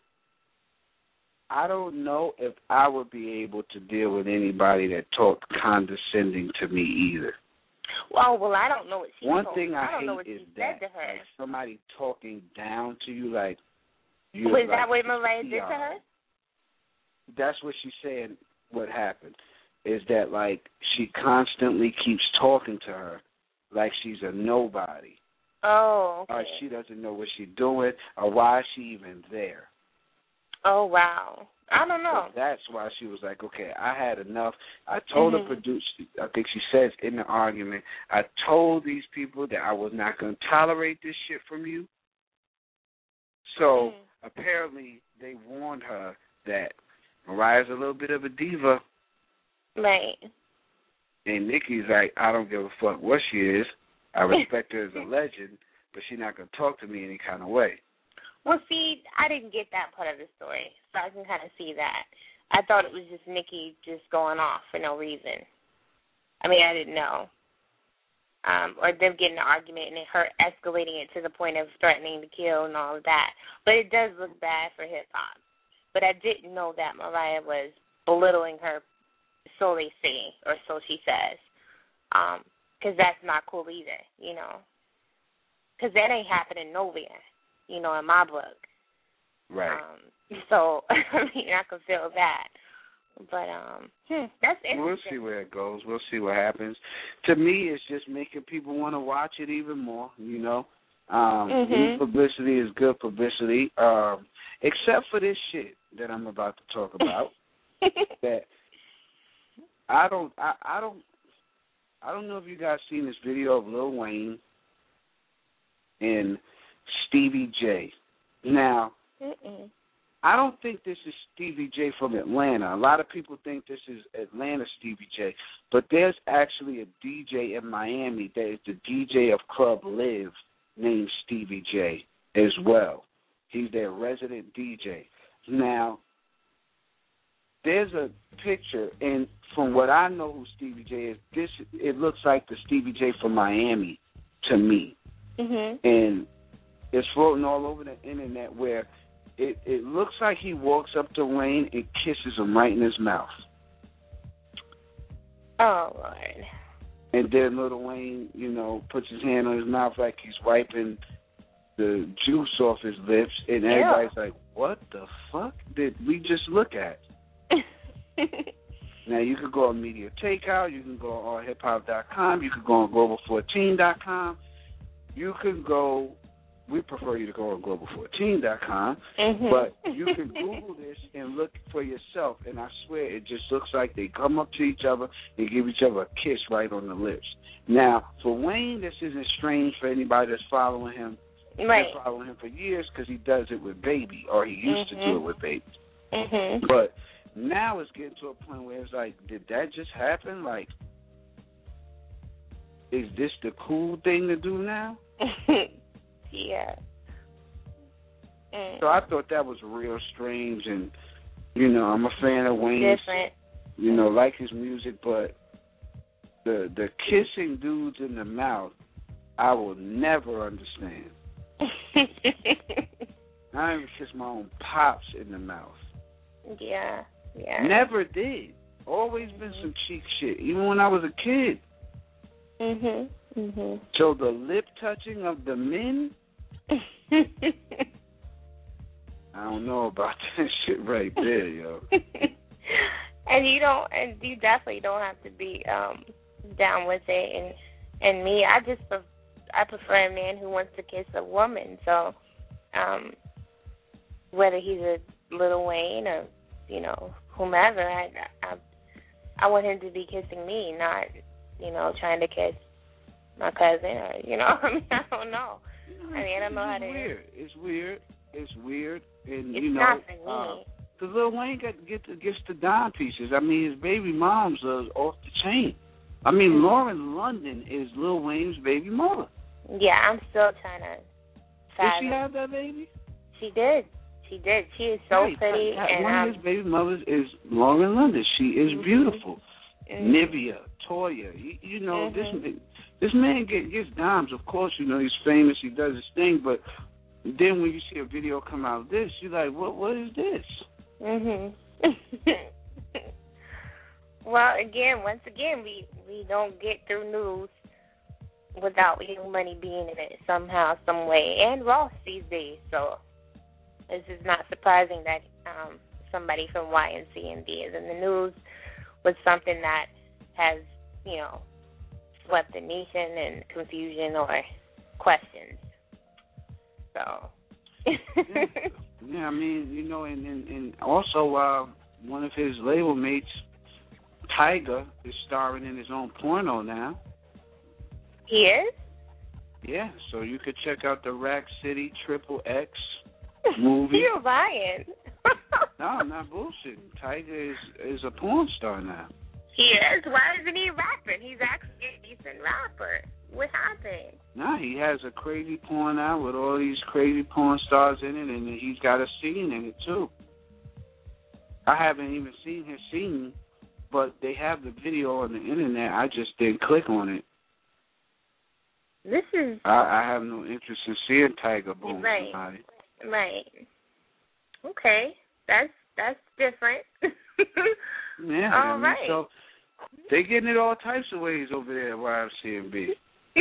I don't know if I would be able to deal with anybody that talked condescending to me either. Well, well, I don't know what she One told. thing I, I don't hate know what is she that said to her. like somebody talking down to you, like you. Was like, that what Mariah did to her? That's what she's saying. What happened is that like she constantly keeps talking to her, like she's a nobody. Oh, okay. Or she doesn't know what she's doing, or why is she even there. Oh, wow. I don't know. So that's why she was like, okay, I had enough. I told mm-hmm. the producer, I think she says in the argument, I told these people that I was not going to tolerate this shit from you. So mm-hmm. apparently they warned her that Mariah's a little bit of a diva. Right. And Nicki's like, I don't give a fuck what she is. I respect her as a legend, but she's not going to talk to me any kind of way. Well, see, I didn't get that part of the story, so I can kind of see that. I thought it was just Nicki just going off for no reason. I mean, I didn't know. Um, or them getting an argument and her escalating it to the point of threatening to kill and all of that. But it does look bad for hip-hop. But I didn't know that Mariah was belittling her, so they say, or so she says. Because um, that's not cool either, you know. Because that ain't happening nowhere. You know, in my book. Right. Um, so, I mean, I can feel that. But um, hmm, that's interesting. We'll see where it goes. We'll see what happens. To me, it's just making people want to watch it even more, you know. Um, mm-hmm. Publicity is good publicity, um, except for this shit that I'm about to talk about. that I don't, I, I don't, I don't know if you guys seen this video of Lil Wayne and Stevie J. Now, Mm-mm. I don't think this is Stevie J from Atlanta. A lot of people think this is Atlanta Stevie J, but there's actually a D J in Miami that is the D J of Club Live named Stevie J as well. He's their resident D J. Now, there's a picture, and from what I know who Stevie J is, this it looks like the Stevie J from Miami to me. Mm-hmm. And it's floating all over the internet where it, it looks like he walks up to Wayne and kisses him right in his mouth. Oh, Lord. And then Lil Wayne, you know, puts his hand on his mouth like he's wiping the juice off his lips. And everybody's yeah. like, what the fuck did we just look at? Now, you could go on Media Takeout. You can go on hip hop dot com. You could go on global fourteen dot com. You can go we prefer you to go on global fourteen dot com, mm-hmm. but you can Google this and look for yourself, and I swear it just looks like they come up to each other and give each other a kiss right on the lips. Now, for Wayne, this isn't strange for anybody that's following him. Right. Been following him for years because he does it with Baby, or he used mm-hmm. to do it with Baby. Mm-hmm. But now it's getting to a point where it's like, did that just happen? Like, is this the cool thing to do now? Yeah. Mm. So I thought that was real strange, and, you know, I'm a fan of Wayne's. Different. You know, like his music, but the the kissing dudes in the mouth, I will never understand. I don't even kiss my own pops in the mouth. Yeah, yeah. Never did. Always been some cheek shit, even when I was a kid. Mhm. Mhm. So the lip touching of the men, I don't know about that shit right there, yo. And you don't, and you definitely don't have to be um, down with it. And and me, I just I prefer a man who wants to kiss a woman. So um, whether he's a Lil Wayne or you know whomever, I, I I want him to be kissing me, not you know trying to kiss my cousin or you know. I mean, I don't know. I mean, I don't know how to. Weird. It's weird. It's weird, and it's you know. not for me. Uh, Because Lil Wayne got get the, gets the dime pieces. I mean, his baby mom's uh, off the chain. I mean, mm-hmm. Lauren London is Lil Wayne's baby mother. Yeah, I'm still trying to. Did she have that baby? She did. She did. She is so right. pretty. That, and one um, of his baby mothers is Lauren London. She is mm-hmm. beautiful. Mm-hmm. Nivea, Toya. You, you know, mm-hmm. this this man get, gets dimes. Of course, you know, he's famous. He does his thing. But then when you see a video come out of this, you're like, what? What is this? Mhm. Well, again, once again, we, we don't get through news without Young Money being in it somehow, some way, and Ross these days. So this is not surprising that um, somebody from Y N C and D is in the news with something that has, you know, swept the nation in confusion or questions. So. yeah. yeah, I mean, you know, and, and, and also uh, one of his label mates, Tyga, is starring in his own porno now. He is? Yeah, so you could check out the Rack City Triple X movie. You're lying. No, I'm not bullshitting. Tyga is, is a porn star now. He is? Why isn't he rapping? He's actually a decent rapper. What happened? Nah, he has a crazy porn out with all these crazy porn stars in it, and he's got a scene in it, too. I haven't even seen his scene, but they have the video on the internet. I just didn't click on it. This is... I, I have no interest in seeing Tyga boom right. somebody. Right. Okay. That's that's different. Yeah, all I mean, right. So they getting it all types of ways over there at Y M C and B.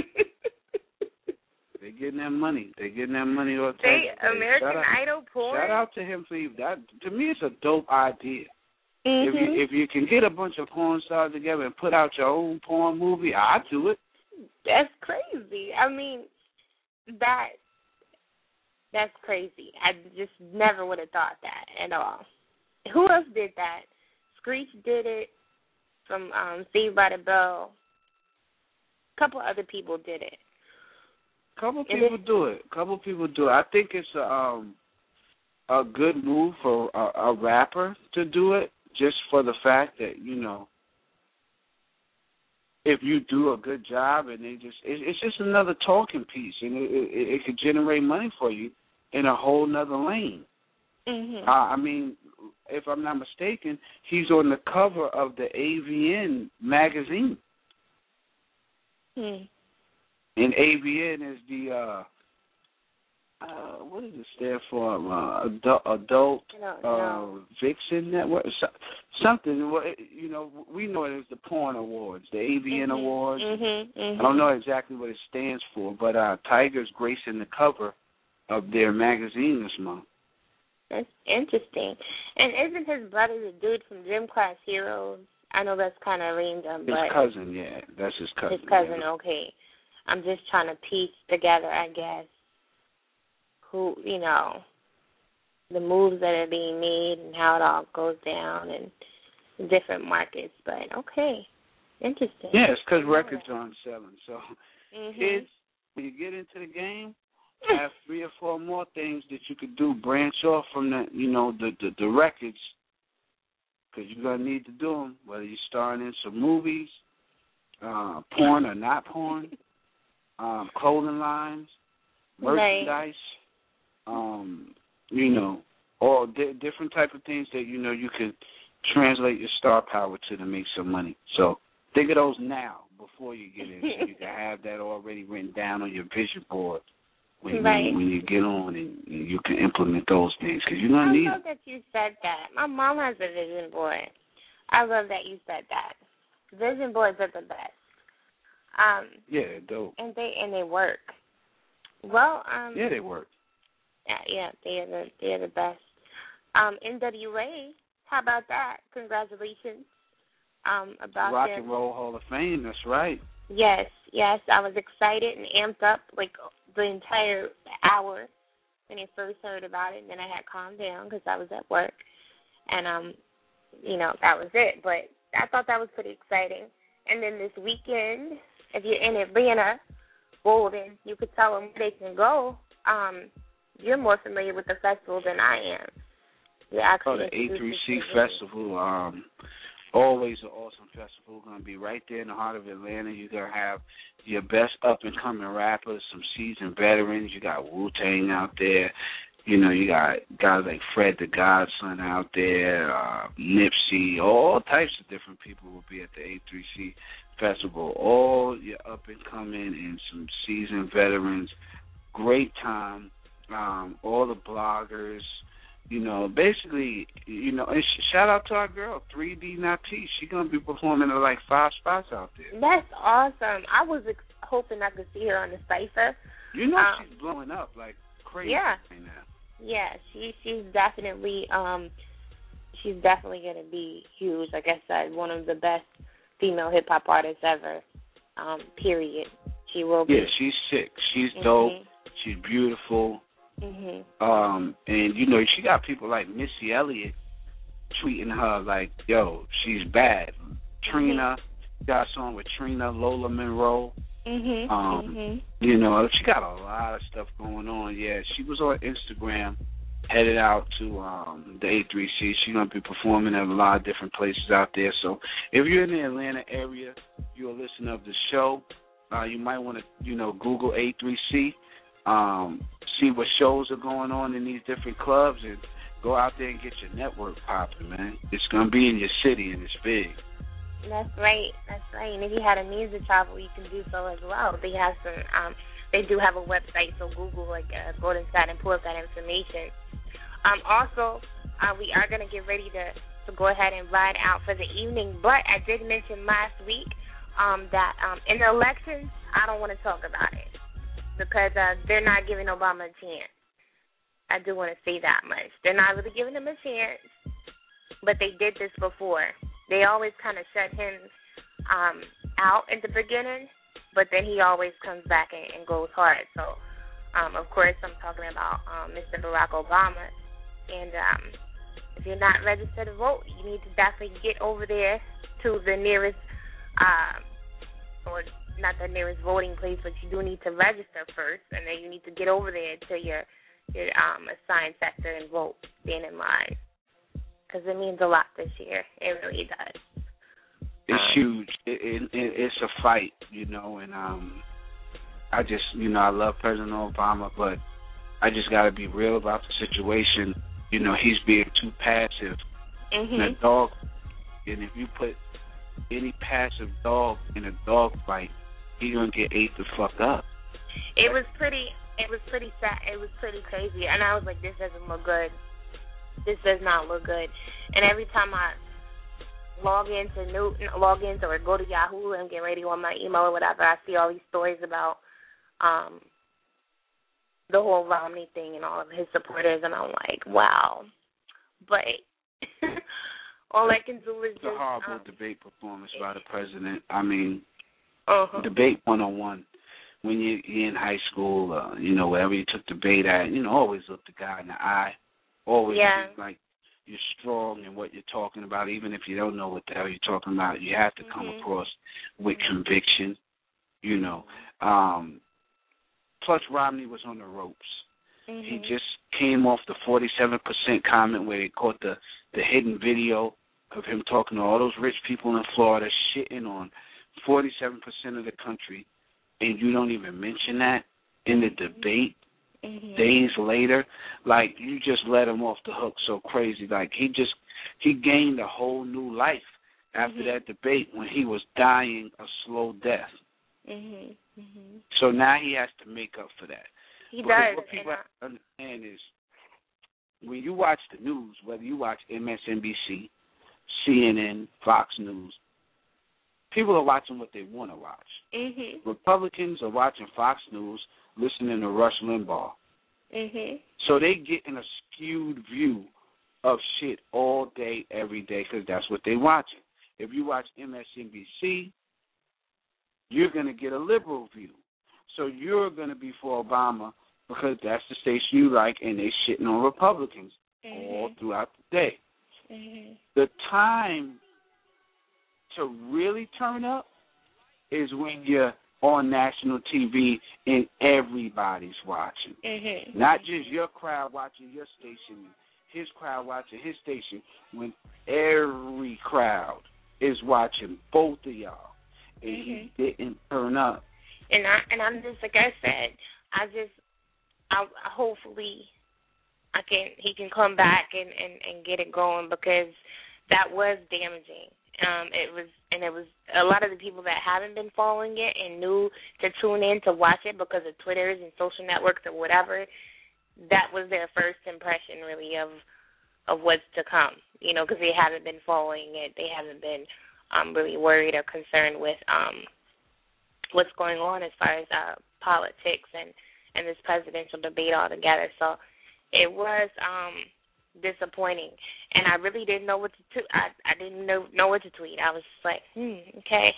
They getting that money. They getting that money all types they, of ways. American shout Idol out, porn. Shout out to him for that. To me, it's a dope idea. Mm-hmm. If you if you can get a bunch of porn stars together and put out your own porn movie, I'd do it. That's crazy. I mean, that that's crazy. I just never would have thought that at all. Who else did that? Screech did it from um, Saved by the Bell. A couple other people did it. Couple people it, do it. Couple people do it. I think it's a um, a good move for a, a rapper to do it, just for the fact that, you know, if you do a good job and they just, it, it's just another talking piece, and it, it, it could generate money for you in a whole nother lane. Mm-hmm. Uh, I mean, if I'm not mistaken, he's on the cover of the A V N magazine. Hmm. And A V N is the, uh, uh, what does it stand for? Uh, adult adult uh, Vixen Network? Something, you know, we know it as the Porn Awards, the A V N mm-hmm. Awards. Mm-hmm. Mm-hmm. I don't know exactly what it stands for, but uh, Tyga's gracing the cover of their magazine this month. That's interesting. And isn't his brother the dude from Gym Class Heroes? I know that's kind of random, but... His cousin, yeah. That's his cousin. His cousin, yeah. okay. I'm just trying to piece together, I guess. who, you know, the moves that are being made and how it all goes down and different markets. But, okay, interesting. Yeah, it's because records aren't selling. So, mm-hmm. kids, when you get into the game, have three or four more things that you could do. Branch off from the, you know, the, the, the records, because you're going to need to do them, whether you're starring in some movies, uh, porn or not porn, um, clothing lines, merchandise, right. um, you know, all di- different type of things that, you know, you could translate your star power to to make some money. So think of those now before you get in, so you can have that already written down on your vision board when, right. when, when you get on, and, and you can implement those things, because you're going to need I love that you said that. My mom has a vision board. I love that you said that. Vision boards are the best. Um, yeah, dope. And they and they work. Well, um, yeah, they work. Yeah, yeah, they are the they are the best. Um, N W A, how about that? Congratulations. Um, about Rock them. and Roll Hall of Fame. That's right. Yes, yes, I was excited and amped up like the entire hour when I first heard about it, and then I had calmed down because I was at work, and um, you know, that was it. But I thought that was pretty exciting. And then this weekend, if you're in Atlanta, Golden, you could tell them where they can go. Um, you're more familiar with the festival than I am. You're actually oh, the A three C Festival. Um, always an awesome festival. Going to be right there in the heart of Atlanta. You're going to have your best up-and-coming rappers, some seasoned veterans. You got Wu-Tang out there. You know, you got guys like Fred the Godson out there, uh, Nipsey, all types of different people will be at the A three C Festival. All your up-and-coming and some seasoned veterans. Great time. Um, all the bloggers. You know, basically, you know, and sh- shout out to our girl, three D Nati. She's going to be performing at like five spots out there. That's awesome. I was ex- hoping I could see her on the Cypher. You know, um, she's blowing up like crazy yeah. right now. Yeah, she she's definitely um she's definitely gonna be huge. Like I said, one of the best female hip hop artists ever. Um, period. She will be. Yeah, she's sick. She's mm-hmm. dope. She's beautiful. Mm-hmm. Um, and you know, she got people like Missy Elliott tweeting her like, "Yo, she's bad." Trina mm-hmm. got a song with Trina, Lola Monroe. Mhm. Um, mm-hmm. You know, she got a lot of stuff going on. Yeah, she was on Instagram, headed out to um, the A three C. She's gonna be performing at a lot of different places out there. So if you're in the Atlanta area, you're a listener of the show. Uh, you might want to, you know, Google A three C, um, see what shows are going on in these different clubs, and go out there and get your network popping, man. It's gonna be in your city, and it's big. That's right. That's right. And if you had a means of travel, you can do so as well. They have some. Um, they do have a website, so Google like uh, Golden Side and pull up that information. Um, also, uh, we are going to get ready to, to go ahead and ride out for the evening. But I did mention last week um, that um, in the elections, I don't want to talk about it because uh, they're not giving Obama a chance. I do want to say that much. They're not really giving him a chance, but they did this before. They always kind of shut him um, out at the beginning, but then he always comes back and, and goes hard. So, um, of course, I'm talking about um, Mister Barack Obama. And um, if you're not registered to vote, you need to definitely get over there to the nearest, um, or not the nearest voting place, but you do need to register first, and then you need to get over there to your, your um, assigned sector and vote, stand in line. Because it means a lot this year. It really does. It's um, huge. It, it, it, it's a fight, you know, and um, I just, you know, I love President Obama, but I just got to be real about the situation. You know, he's being too passive. Mm-hmm. And a dog, and if you put any passive dog in a dog fight, he's going to get ate the fuck up. It was pretty, it was pretty sad. It was pretty crazy. And I was like, this doesn't look good. This does not look good. And every time I log into new log into or go to Yahoo and get ready on my email or whatever, I see all these stories about um, the whole Romney thing and all of his supporters, and I'm like, wow. But all I can do is it's just... a horrible um, debate performance by the president. I mean, uh-huh. debate one-on-one when you, you're in high school, uh, you know, wherever you took the bait at, you know, always look the guy in the eye. Always yeah. be like you're strong in what you're talking about, even if you don't know what the hell you're talking about. You have to come mm-hmm. across with conviction, you know. Um, plus, Romney was on the ropes. Mm-hmm. He just came off the forty-seven percent comment where they caught the, the hidden video of him talking to all those rich people in Florida, shitting on forty-seven percent of the country, and you don't even mention that in the debate mm-hmm. days later. Like, you just let him off the hook so crazy. Like, he just, he gained a whole new life after mm-hmm. that debate when he was dying a slow death. Mm-hmm. Mm-hmm. So now he has to make up for that. He because does. what people I... have to understand is when you watch the news, whether you watch M S N B C, C N N, Fox News, people are watching what they want to watch. Mm-hmm. Republicans are watching Fox News, listening to Rush Limbaugh. Mm-hmm. So they get in a skewed view of shit all day, every day, because that's what they're watching. If you watch M S N B C, you're going to get a liberal view. So you're going to be for Obama because that's the station you like, and they're shitting on Republicans mm-hmm. all throughout the day. Mm-hmm. The time to really turn up is when you're on national T V and everybody's watching. Mm-hmm. Not just your crowd watching your station, his crowd watching his station, when every crowd is watching both of y'all. And mm-hmm. he didn't turn up. And I and I'm just like I said, I just I hopefully I can he can come back and, and, and get it going, because that was damaging. Um, it was and it was a lot of the people that haven't been following it and knew to tune in to watch it because of Twitters and social networks or whatever. That was their first impression, really, of of what's to come. You know, because they haven't been following it, they haven't been um, really worried or concerned with um, what's going on as far as uh, politics and, and this presidential debate altogether. So it was um, disappointing, and I really didn't know what to t- I I didn't know know what to tweet. I was just like, hmm, okay.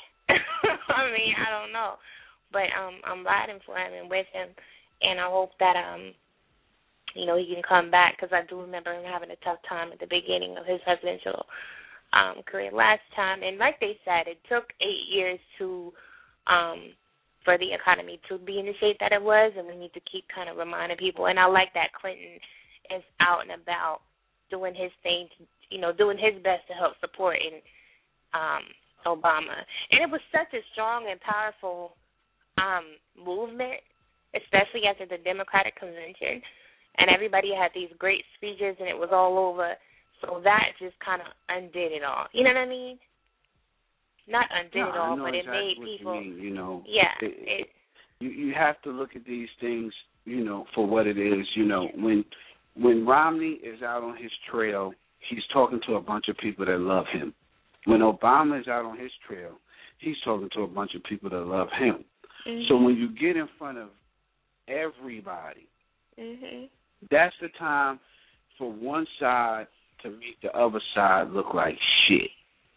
I mean, I don't know, but um, I'm riding for him and with him, and I hope that um, you know, he can come back, because I do remember him having a tough time at the beginning of his presidential um, career last time. And like they said, it took eight years to um, for the economy to be in the shape that it was, and we need to keep kind of reminding people. And I like that Clinton is out and about doing his thing, to, you know, doing his best to help support in um, Obama. And it was such a strong and powerful um, movement, especially after the Democratic convention. And everybody had these great speeches, and it was all over. So that just kind of undid it all. You know what I mean? Not undid no, it all, but exactly it made what people. You, mean, you know, yeah. It, It, you you have to look at these things, you know, for what it is. You know, when when Romney is out on his trail, he's talking to a bunch of people that love him. When Obama is out on his trail, he's talking to a bunch of people that love him. mm-hmm. So when you get in front of everybody, mm-hmm. that's the time for one side to make the other side look like shit.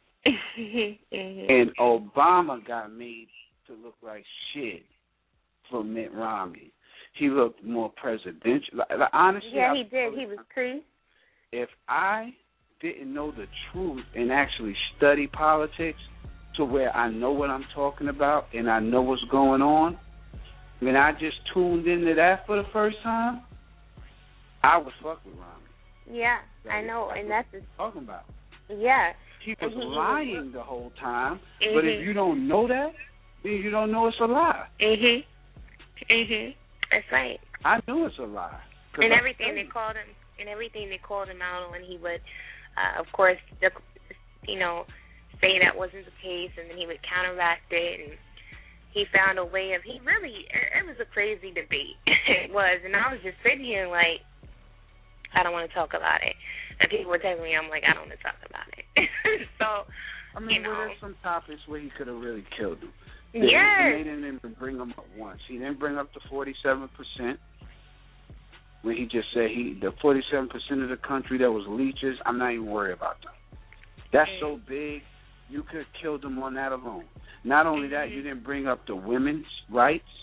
mm-hmm. And Obama got made to look like shit for Mitt Romney. He looked more presidential. Like, honestly, yeah, he I, did. He was true. If I didn't know the truth and actually study politics to where I know what I'm talking about and I know what's going on, when I just tuned into that for the first time, I would fuck with Romney. Yeah, That I know, that's and what that's I'm talking about. yeah. He was he, lying he, the whole time, mm-hmm. but if you don't know that, then you don't know it's a lie. Mhm. Mhm. That's right. I knew it's a lie. And everything they called him, and everything they called him out on, he would, uh, of course, the, you know, say that wasn't the case, and then he would counteract it, and he found a way of. He really, it was a crazy debate. It was, and I was just sitting here like, I don't want to talk about it. And people were telling me, I'm like, I don't want to talk about it. So, I mean, you know, well, there's some topics where he could have really killed him. Yes. They didn't even bring him up once. He didn't bring up the forty-seven percent when he just said he the forty-seven percent of the country that was leeches. I'm not even worried about them. That's mm. so big, you could have killed him on that alone. Not only that, you didn't bring up the women's rights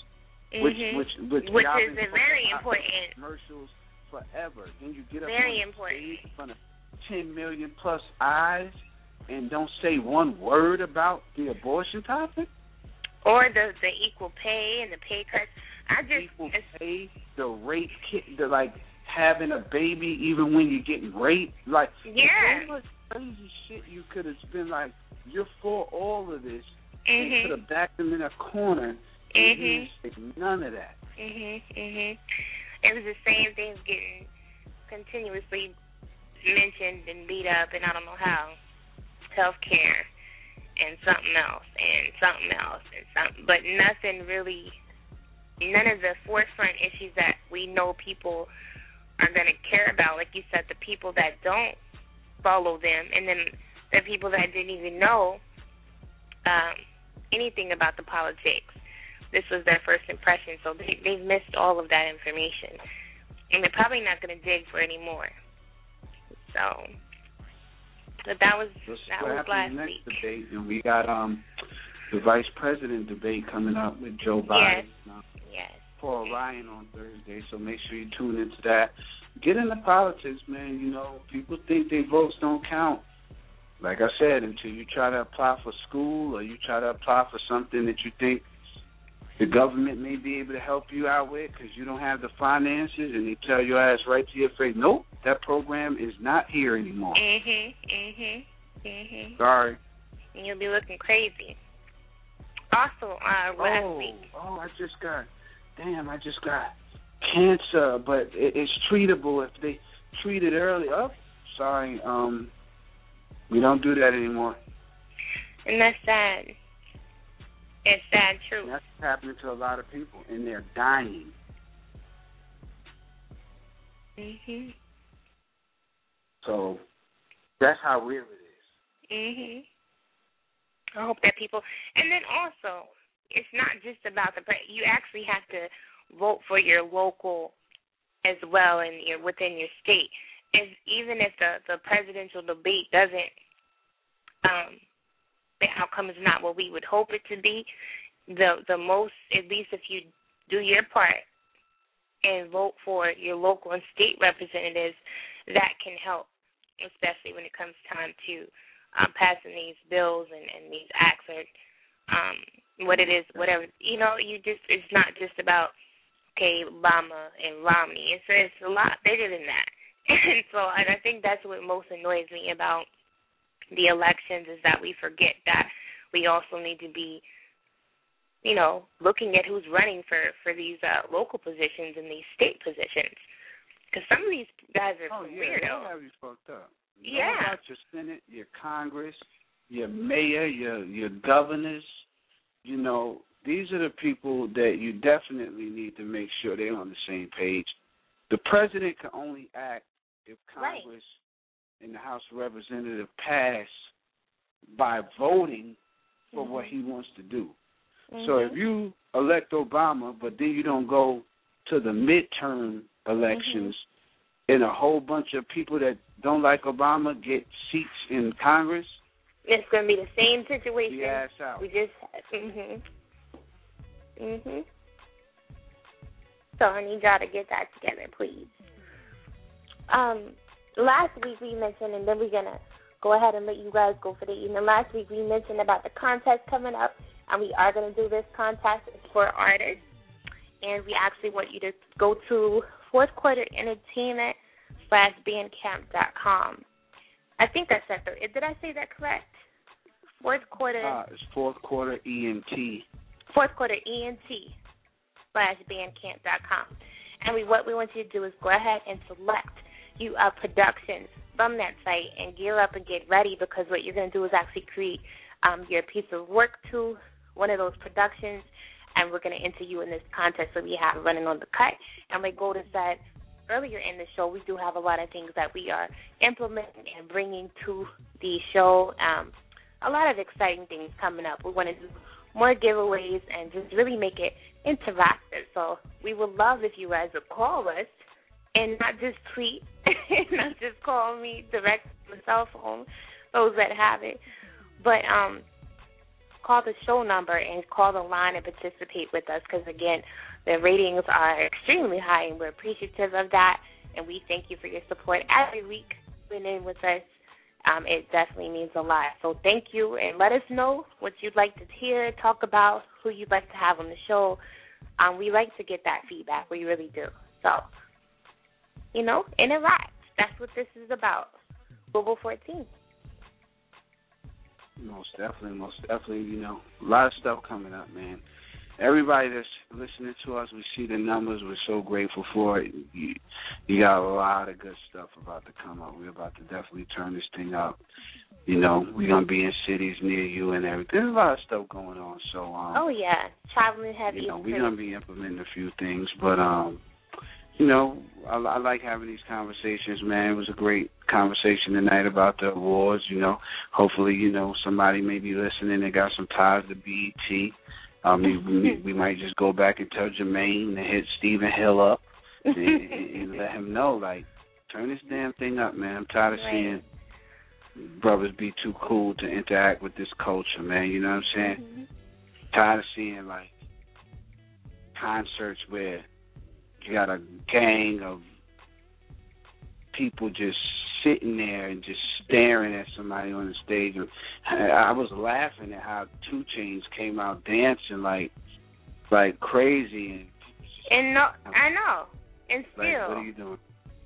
Mm-hmm. Which which which, which y'all is been a very talking about important. Commercials forever. Then you get up Very on important. stage in front of ten million plus eyes and don't say one word about the abortion topic. Or the the equal pay and the pay cuts. I just equal pay, the rape kit, the like having a baby even when you're getting raped. Like yeah. so much crazy shit you could have been like, you're for all of this. Mm-hmm. You could have backed them in a corner. And you didn't say none of that. Mhm, mhm. It was the same things getting continuously mentioned and beat up, and I don't know how. Healthcare and something else and something else and something, but nothing really. None of the forefront issues that we know people are going to care about, like you said, the people that don't follow them, and then the people that didn't even know um, anything about the politics. This was their first impression, so they, they've missed all of that information. And they're probably not going to dig for any more. So, but that was, so that was last next week. Debate, and we got um, the vice president debate coming up with Joe Biden. Yes, uh, yes. Paul Ryan on Thursday, so make sure you tune into that. Get into politics, man. You know, people think their votes don't count. Like I said, until you try to apply for school or you try to apply for something that you think the government may be able to help you out with because you don't have the finances, and they tell your ass right to your face, nope, that program is not here anymore. Mhm, mhm, mhm. Sorry. And you'll be looking crazy. Also, uh, last oh, week. Oh, I just got, damn, I just got cancer, but it, it's treatable if they treat it early. Oh, sorry, um, we don't do that anymore. And that's sad. It's sad truth. And that's happening to a lot of people, and they're dying. Mhm. So that's how real it is. Mhm. I hope that people, and then also, it's not just about the. You actually have to vote for your local as well, and your within your state. As even if the the presidential debate doesn't, um, the outcome is not what we would hope it to be. The the most, at least if you do your part and vote for your local and state representatives, that can help, especially when it comes time to um, passing these bills and, and these acts or um, what it is, whatever. You know, you just it's not just about okay, Obama and Romney. It's it's a lot bigger than that. And so, and I think that's what most annoys me about the elections is that we forget that we also need to be, you know, looking at who's running for, for these uh, local positions and these state positions. Because some of these guys are oh, yeah, weirdo. They have you fucked up. Yeah. Know about your Senate, your Congress, your mayor, your your governors. You know, these are the people that you definitely need to make sure they're on the same page. The president can only act if Congress right. and the House of Representatives pass by voting for mm-hmm. what he wants to do. Mm-hmm. So if you elect Obama, but then you don't go to the midterm elections, mm-hmm. and a whole bunch of people that don't like Obama get seats in Congress, it's going to be the same situation. The ass out. We just, mhm, mhm. So I need y'all to get that together, please. Um, last week we mentioned, and then we're gonna go ahead and let you guys go for the evening. Last week we mentioned about the contest coming up, and we are gonna do this contest. It's for artists, and we actually want you to go to Fourth Quarter Entertainment slash Bandcamp dot com. I think that's that. Did I say that correct? Fourth Quarter. Uh, it's Fourth Quarter E N T. Fourth Quarter E N T slash Bandcamp dot com. And we, what we want you to do is go ahead and select you uh, productions from that site and gear up and get ready, because what you're going to do is actually create um, your piece of work to one of those productions, and we're going to enter you in this contest that we have running on the cut. And my goal is that earlier in the show, we do have a lot of things that we are implementing and bringing to the show. Um, a lot of exciting things coming up. We want to do more giveaways and just really make it interactive. So we would love if you guys would call us and not just tweet, not just call me direct on the cell phone, those that have it, but um, call the show number and call the line and participate with us, because, again, The ratings are extremely high, and we're appreciative of that. And we thank you for your support every week tuning in with us. Um, it definitely means a lot. So thank you, and let us know what you'd like to hear, talk about, who you'd like to have on the show. Um, we like to get that feedback. We really do. So, you know, and it rocks. That's what this is about. Global fourteen. Most definitely, most definitely. You know, a lot of stuff coming up, man. Everybody that's listening to us, we see the numbers. We're so grateful for it. You, you got a lot of good stuff about to come up. We're about to definitely turn this thing up. You know, we're going to be in cities near you and everything. There's a lot of stuff going on. So, um, oh, yeah. Traveling heavy. You know, we're going to be implementing a few things. But, um, you know, I, I like having these conversations, man. It was a great conversation tonight about the awards. You know, hopefully, you know, somebody may be listening and got some ties to B E T. Um, we, we might just go back and tell Jermaine to hit Stephen Hill up and, and, and let him know, like, turn this damn thing up, man. I'm tired of right. seeing brothers be too cool to interact with this culture, man. You know what I'm saying? Mm-hmm. Tired of seeing, like, concerts where you got a gang of people just sitting there and just staring at somebody on the stage. I was laughing at how two Chainz came out dancing like like crazy. And, and no, I know. And still. Like, what are you doing?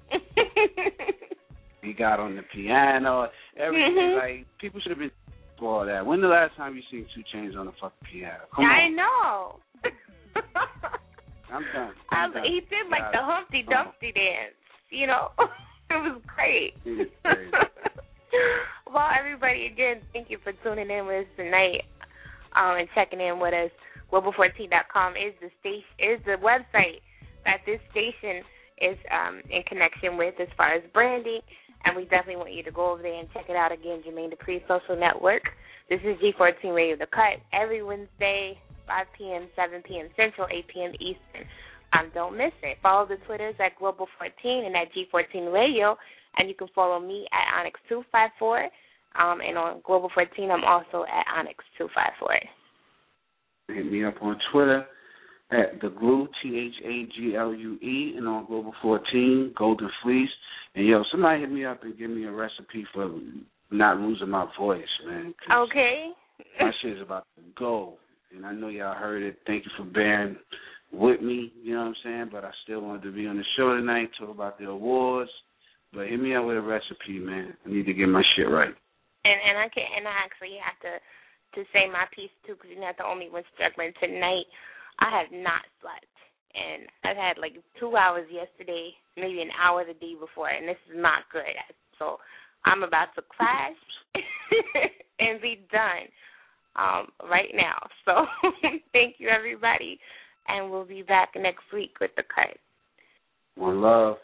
He got on the piano, everything. Mm-hmm. Like, people should have been for all that. When the last time you seen two Chainz on the fucking piano? Come I on. know. I'm done. I'm I, done. He did like the Humpty Dumpty dance, you know? It was great. It is crazy. Well, everybody, again, thank you for tuning in with us tonight um, and checking in with us. global fourteen dot com is the station, is the website that this station is um, in connection with as far as branding, and we definitely want you to go over there and check it out again, Jermaine Dupri Social Network. This is G fourteen Radio The Cut every Wednesday, five p.m., seven p.m. Central, eight p.m. Eastern. Um, don't miss it. Follow the Twitters at Global fourteen and at G fourteen Radio, and you can follow me at Onyx two five four, um, and on Global fourteen, I'm also at Onyx two five four. Hit me up on Twitter at The Glue, T H A G L U E, and on Global fourteen, Golden Fleece. And, yo, somebody hit me up and give me a recipe for not losing my voice, man. Okay. My shit is about to go, and I know y'all heard it. Thank you for bearing with me, you know what I'm saying? But I still wanted to be on the show tonight, talk about the awards. But hit me up with a recipe, man. I need to get my shit right. And and I can and I actually have to to say my piece too, because you're not the only one struggling tonight. I have not slept, and I've had like two hours yesterday, maybe an hour the day before, and this is not good. So I'm about to clash and be done um, right now. So thank you, everybody. And we'll be back next week with The Cut. One love.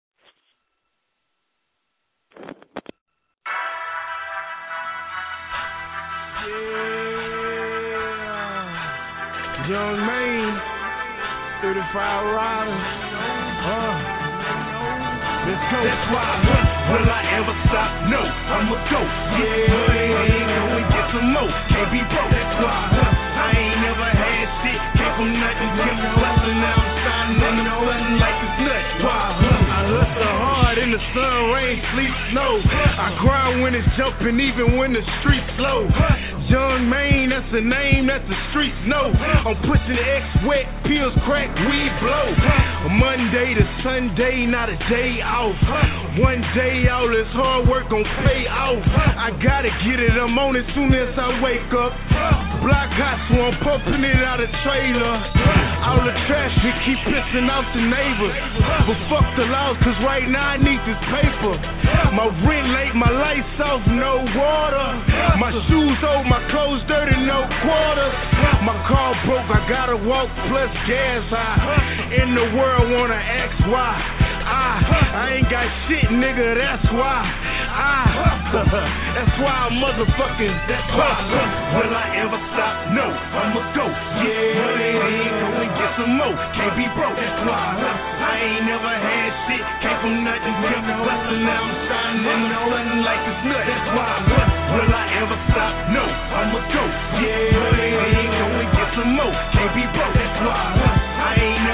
Yeah. Young Maine, thirty-five riders. Uh. Let's go. That's why I run. Will I ever stop? No, I'ma go. Yeah, ain't going get some more. Can't be broke. That's why I run. I ain't never had shit. Came from nothing, kept bustin'. Now I'm starting on the button like it's nuts. Why I run? I hustle hard in the sun, rain, sleet, snow. I grind when it's jumping, even when the streets slow. Young Maine, that's the name that the streets know. I'm pushing X wet, pills crack, weed blow. Monday to Sunday, not a day off. One day all this hard work gon' pay off. I gotta get it, I'm on it soon as I wake up. Block hot, so I'm pumping it out of trailer. All the trash we keep pissing off the neighbors. But fuck the laws, cause right now I need this paper. My rent late, my lights off, no water. My shoes old, my clothes dirty, no quarters. My car broke, I gotta walk plus gas high. In the world wanna ask why. I, I ain't got shit, nigga, that's why. I, that's why I'm motherfucking, that's why. Will I ever stop? No, I'ma go. Yeah, ain't going get some more. Can't be broke, that's why. I ain't never had shit. Came from nothing, kept bustin'. Now I'm starting on the button like it's nuts. That's why I run. Will I ever stop? No, I'ma go. Yeah, ain't going get some more. Can't be broke, that's why. I ain't never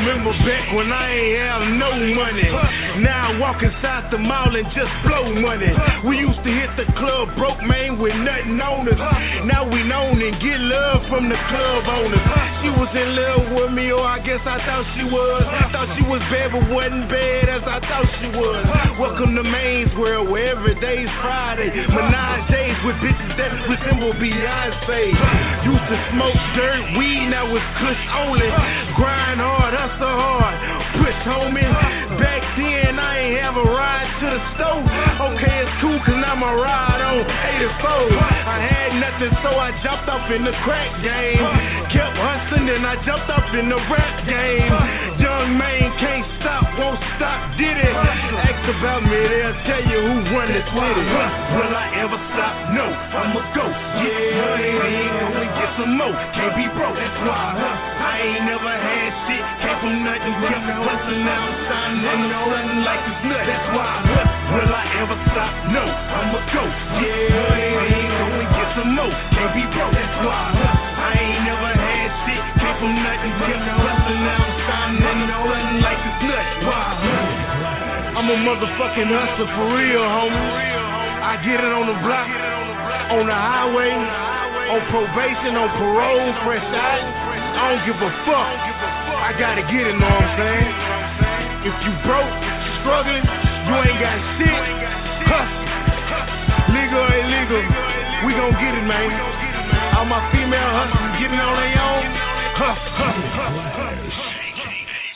Remember back when I ain't have no money. Now I walk inside the mall and just blow money. We used to hit the club broke, man, with nothing on us. Now we known and get love from the club owners. She was in love with me, or I guess I thought she was. Thought she was bad, but wasn't bad as I thought she was. Welcome to Maine's world, where every day's Friday. Menage days with bitches that resemble Beyonce. Used to smoke dirt, weed, now it's kush only. Grind hard, hustle hard, push homie. Back then I ain't have a ride to the store. Okay, it's cool cause now my ride on eighty-four. I had nothing so I jumped up in the crack game. Kept hustling and I jumped up in the rap game. Young man can't stop, won't stop, did it. Ask about me, they'll tell you who run the city. Will I ever stop? No, I'ma go. Yeah, ain't gonna get some more. Can't be broke, that's why I ain't never had shit. Came from nothing, kept hustling, now I'm signing and nothing like it's nuts. That's why will I ever stop? No, I'ma go. Yeah, ain't gonna get some more. Can't be broke, that's why I ain't never had shit. Came from nothing, kept hustling, now I'm signing and nothing like it's nuts. Why? I'm a motherfucking hustler for real, homie. I get it on the block, on the highway, on probation, on parole, fresh out. I don't give a fuck. I gotta get it, know what I'm saying? If you broke, struggling, you ain't got shit, hustle. Legal or illegal, we gon' get it, man. All my female hustlers getting on their own, hustle, hustle.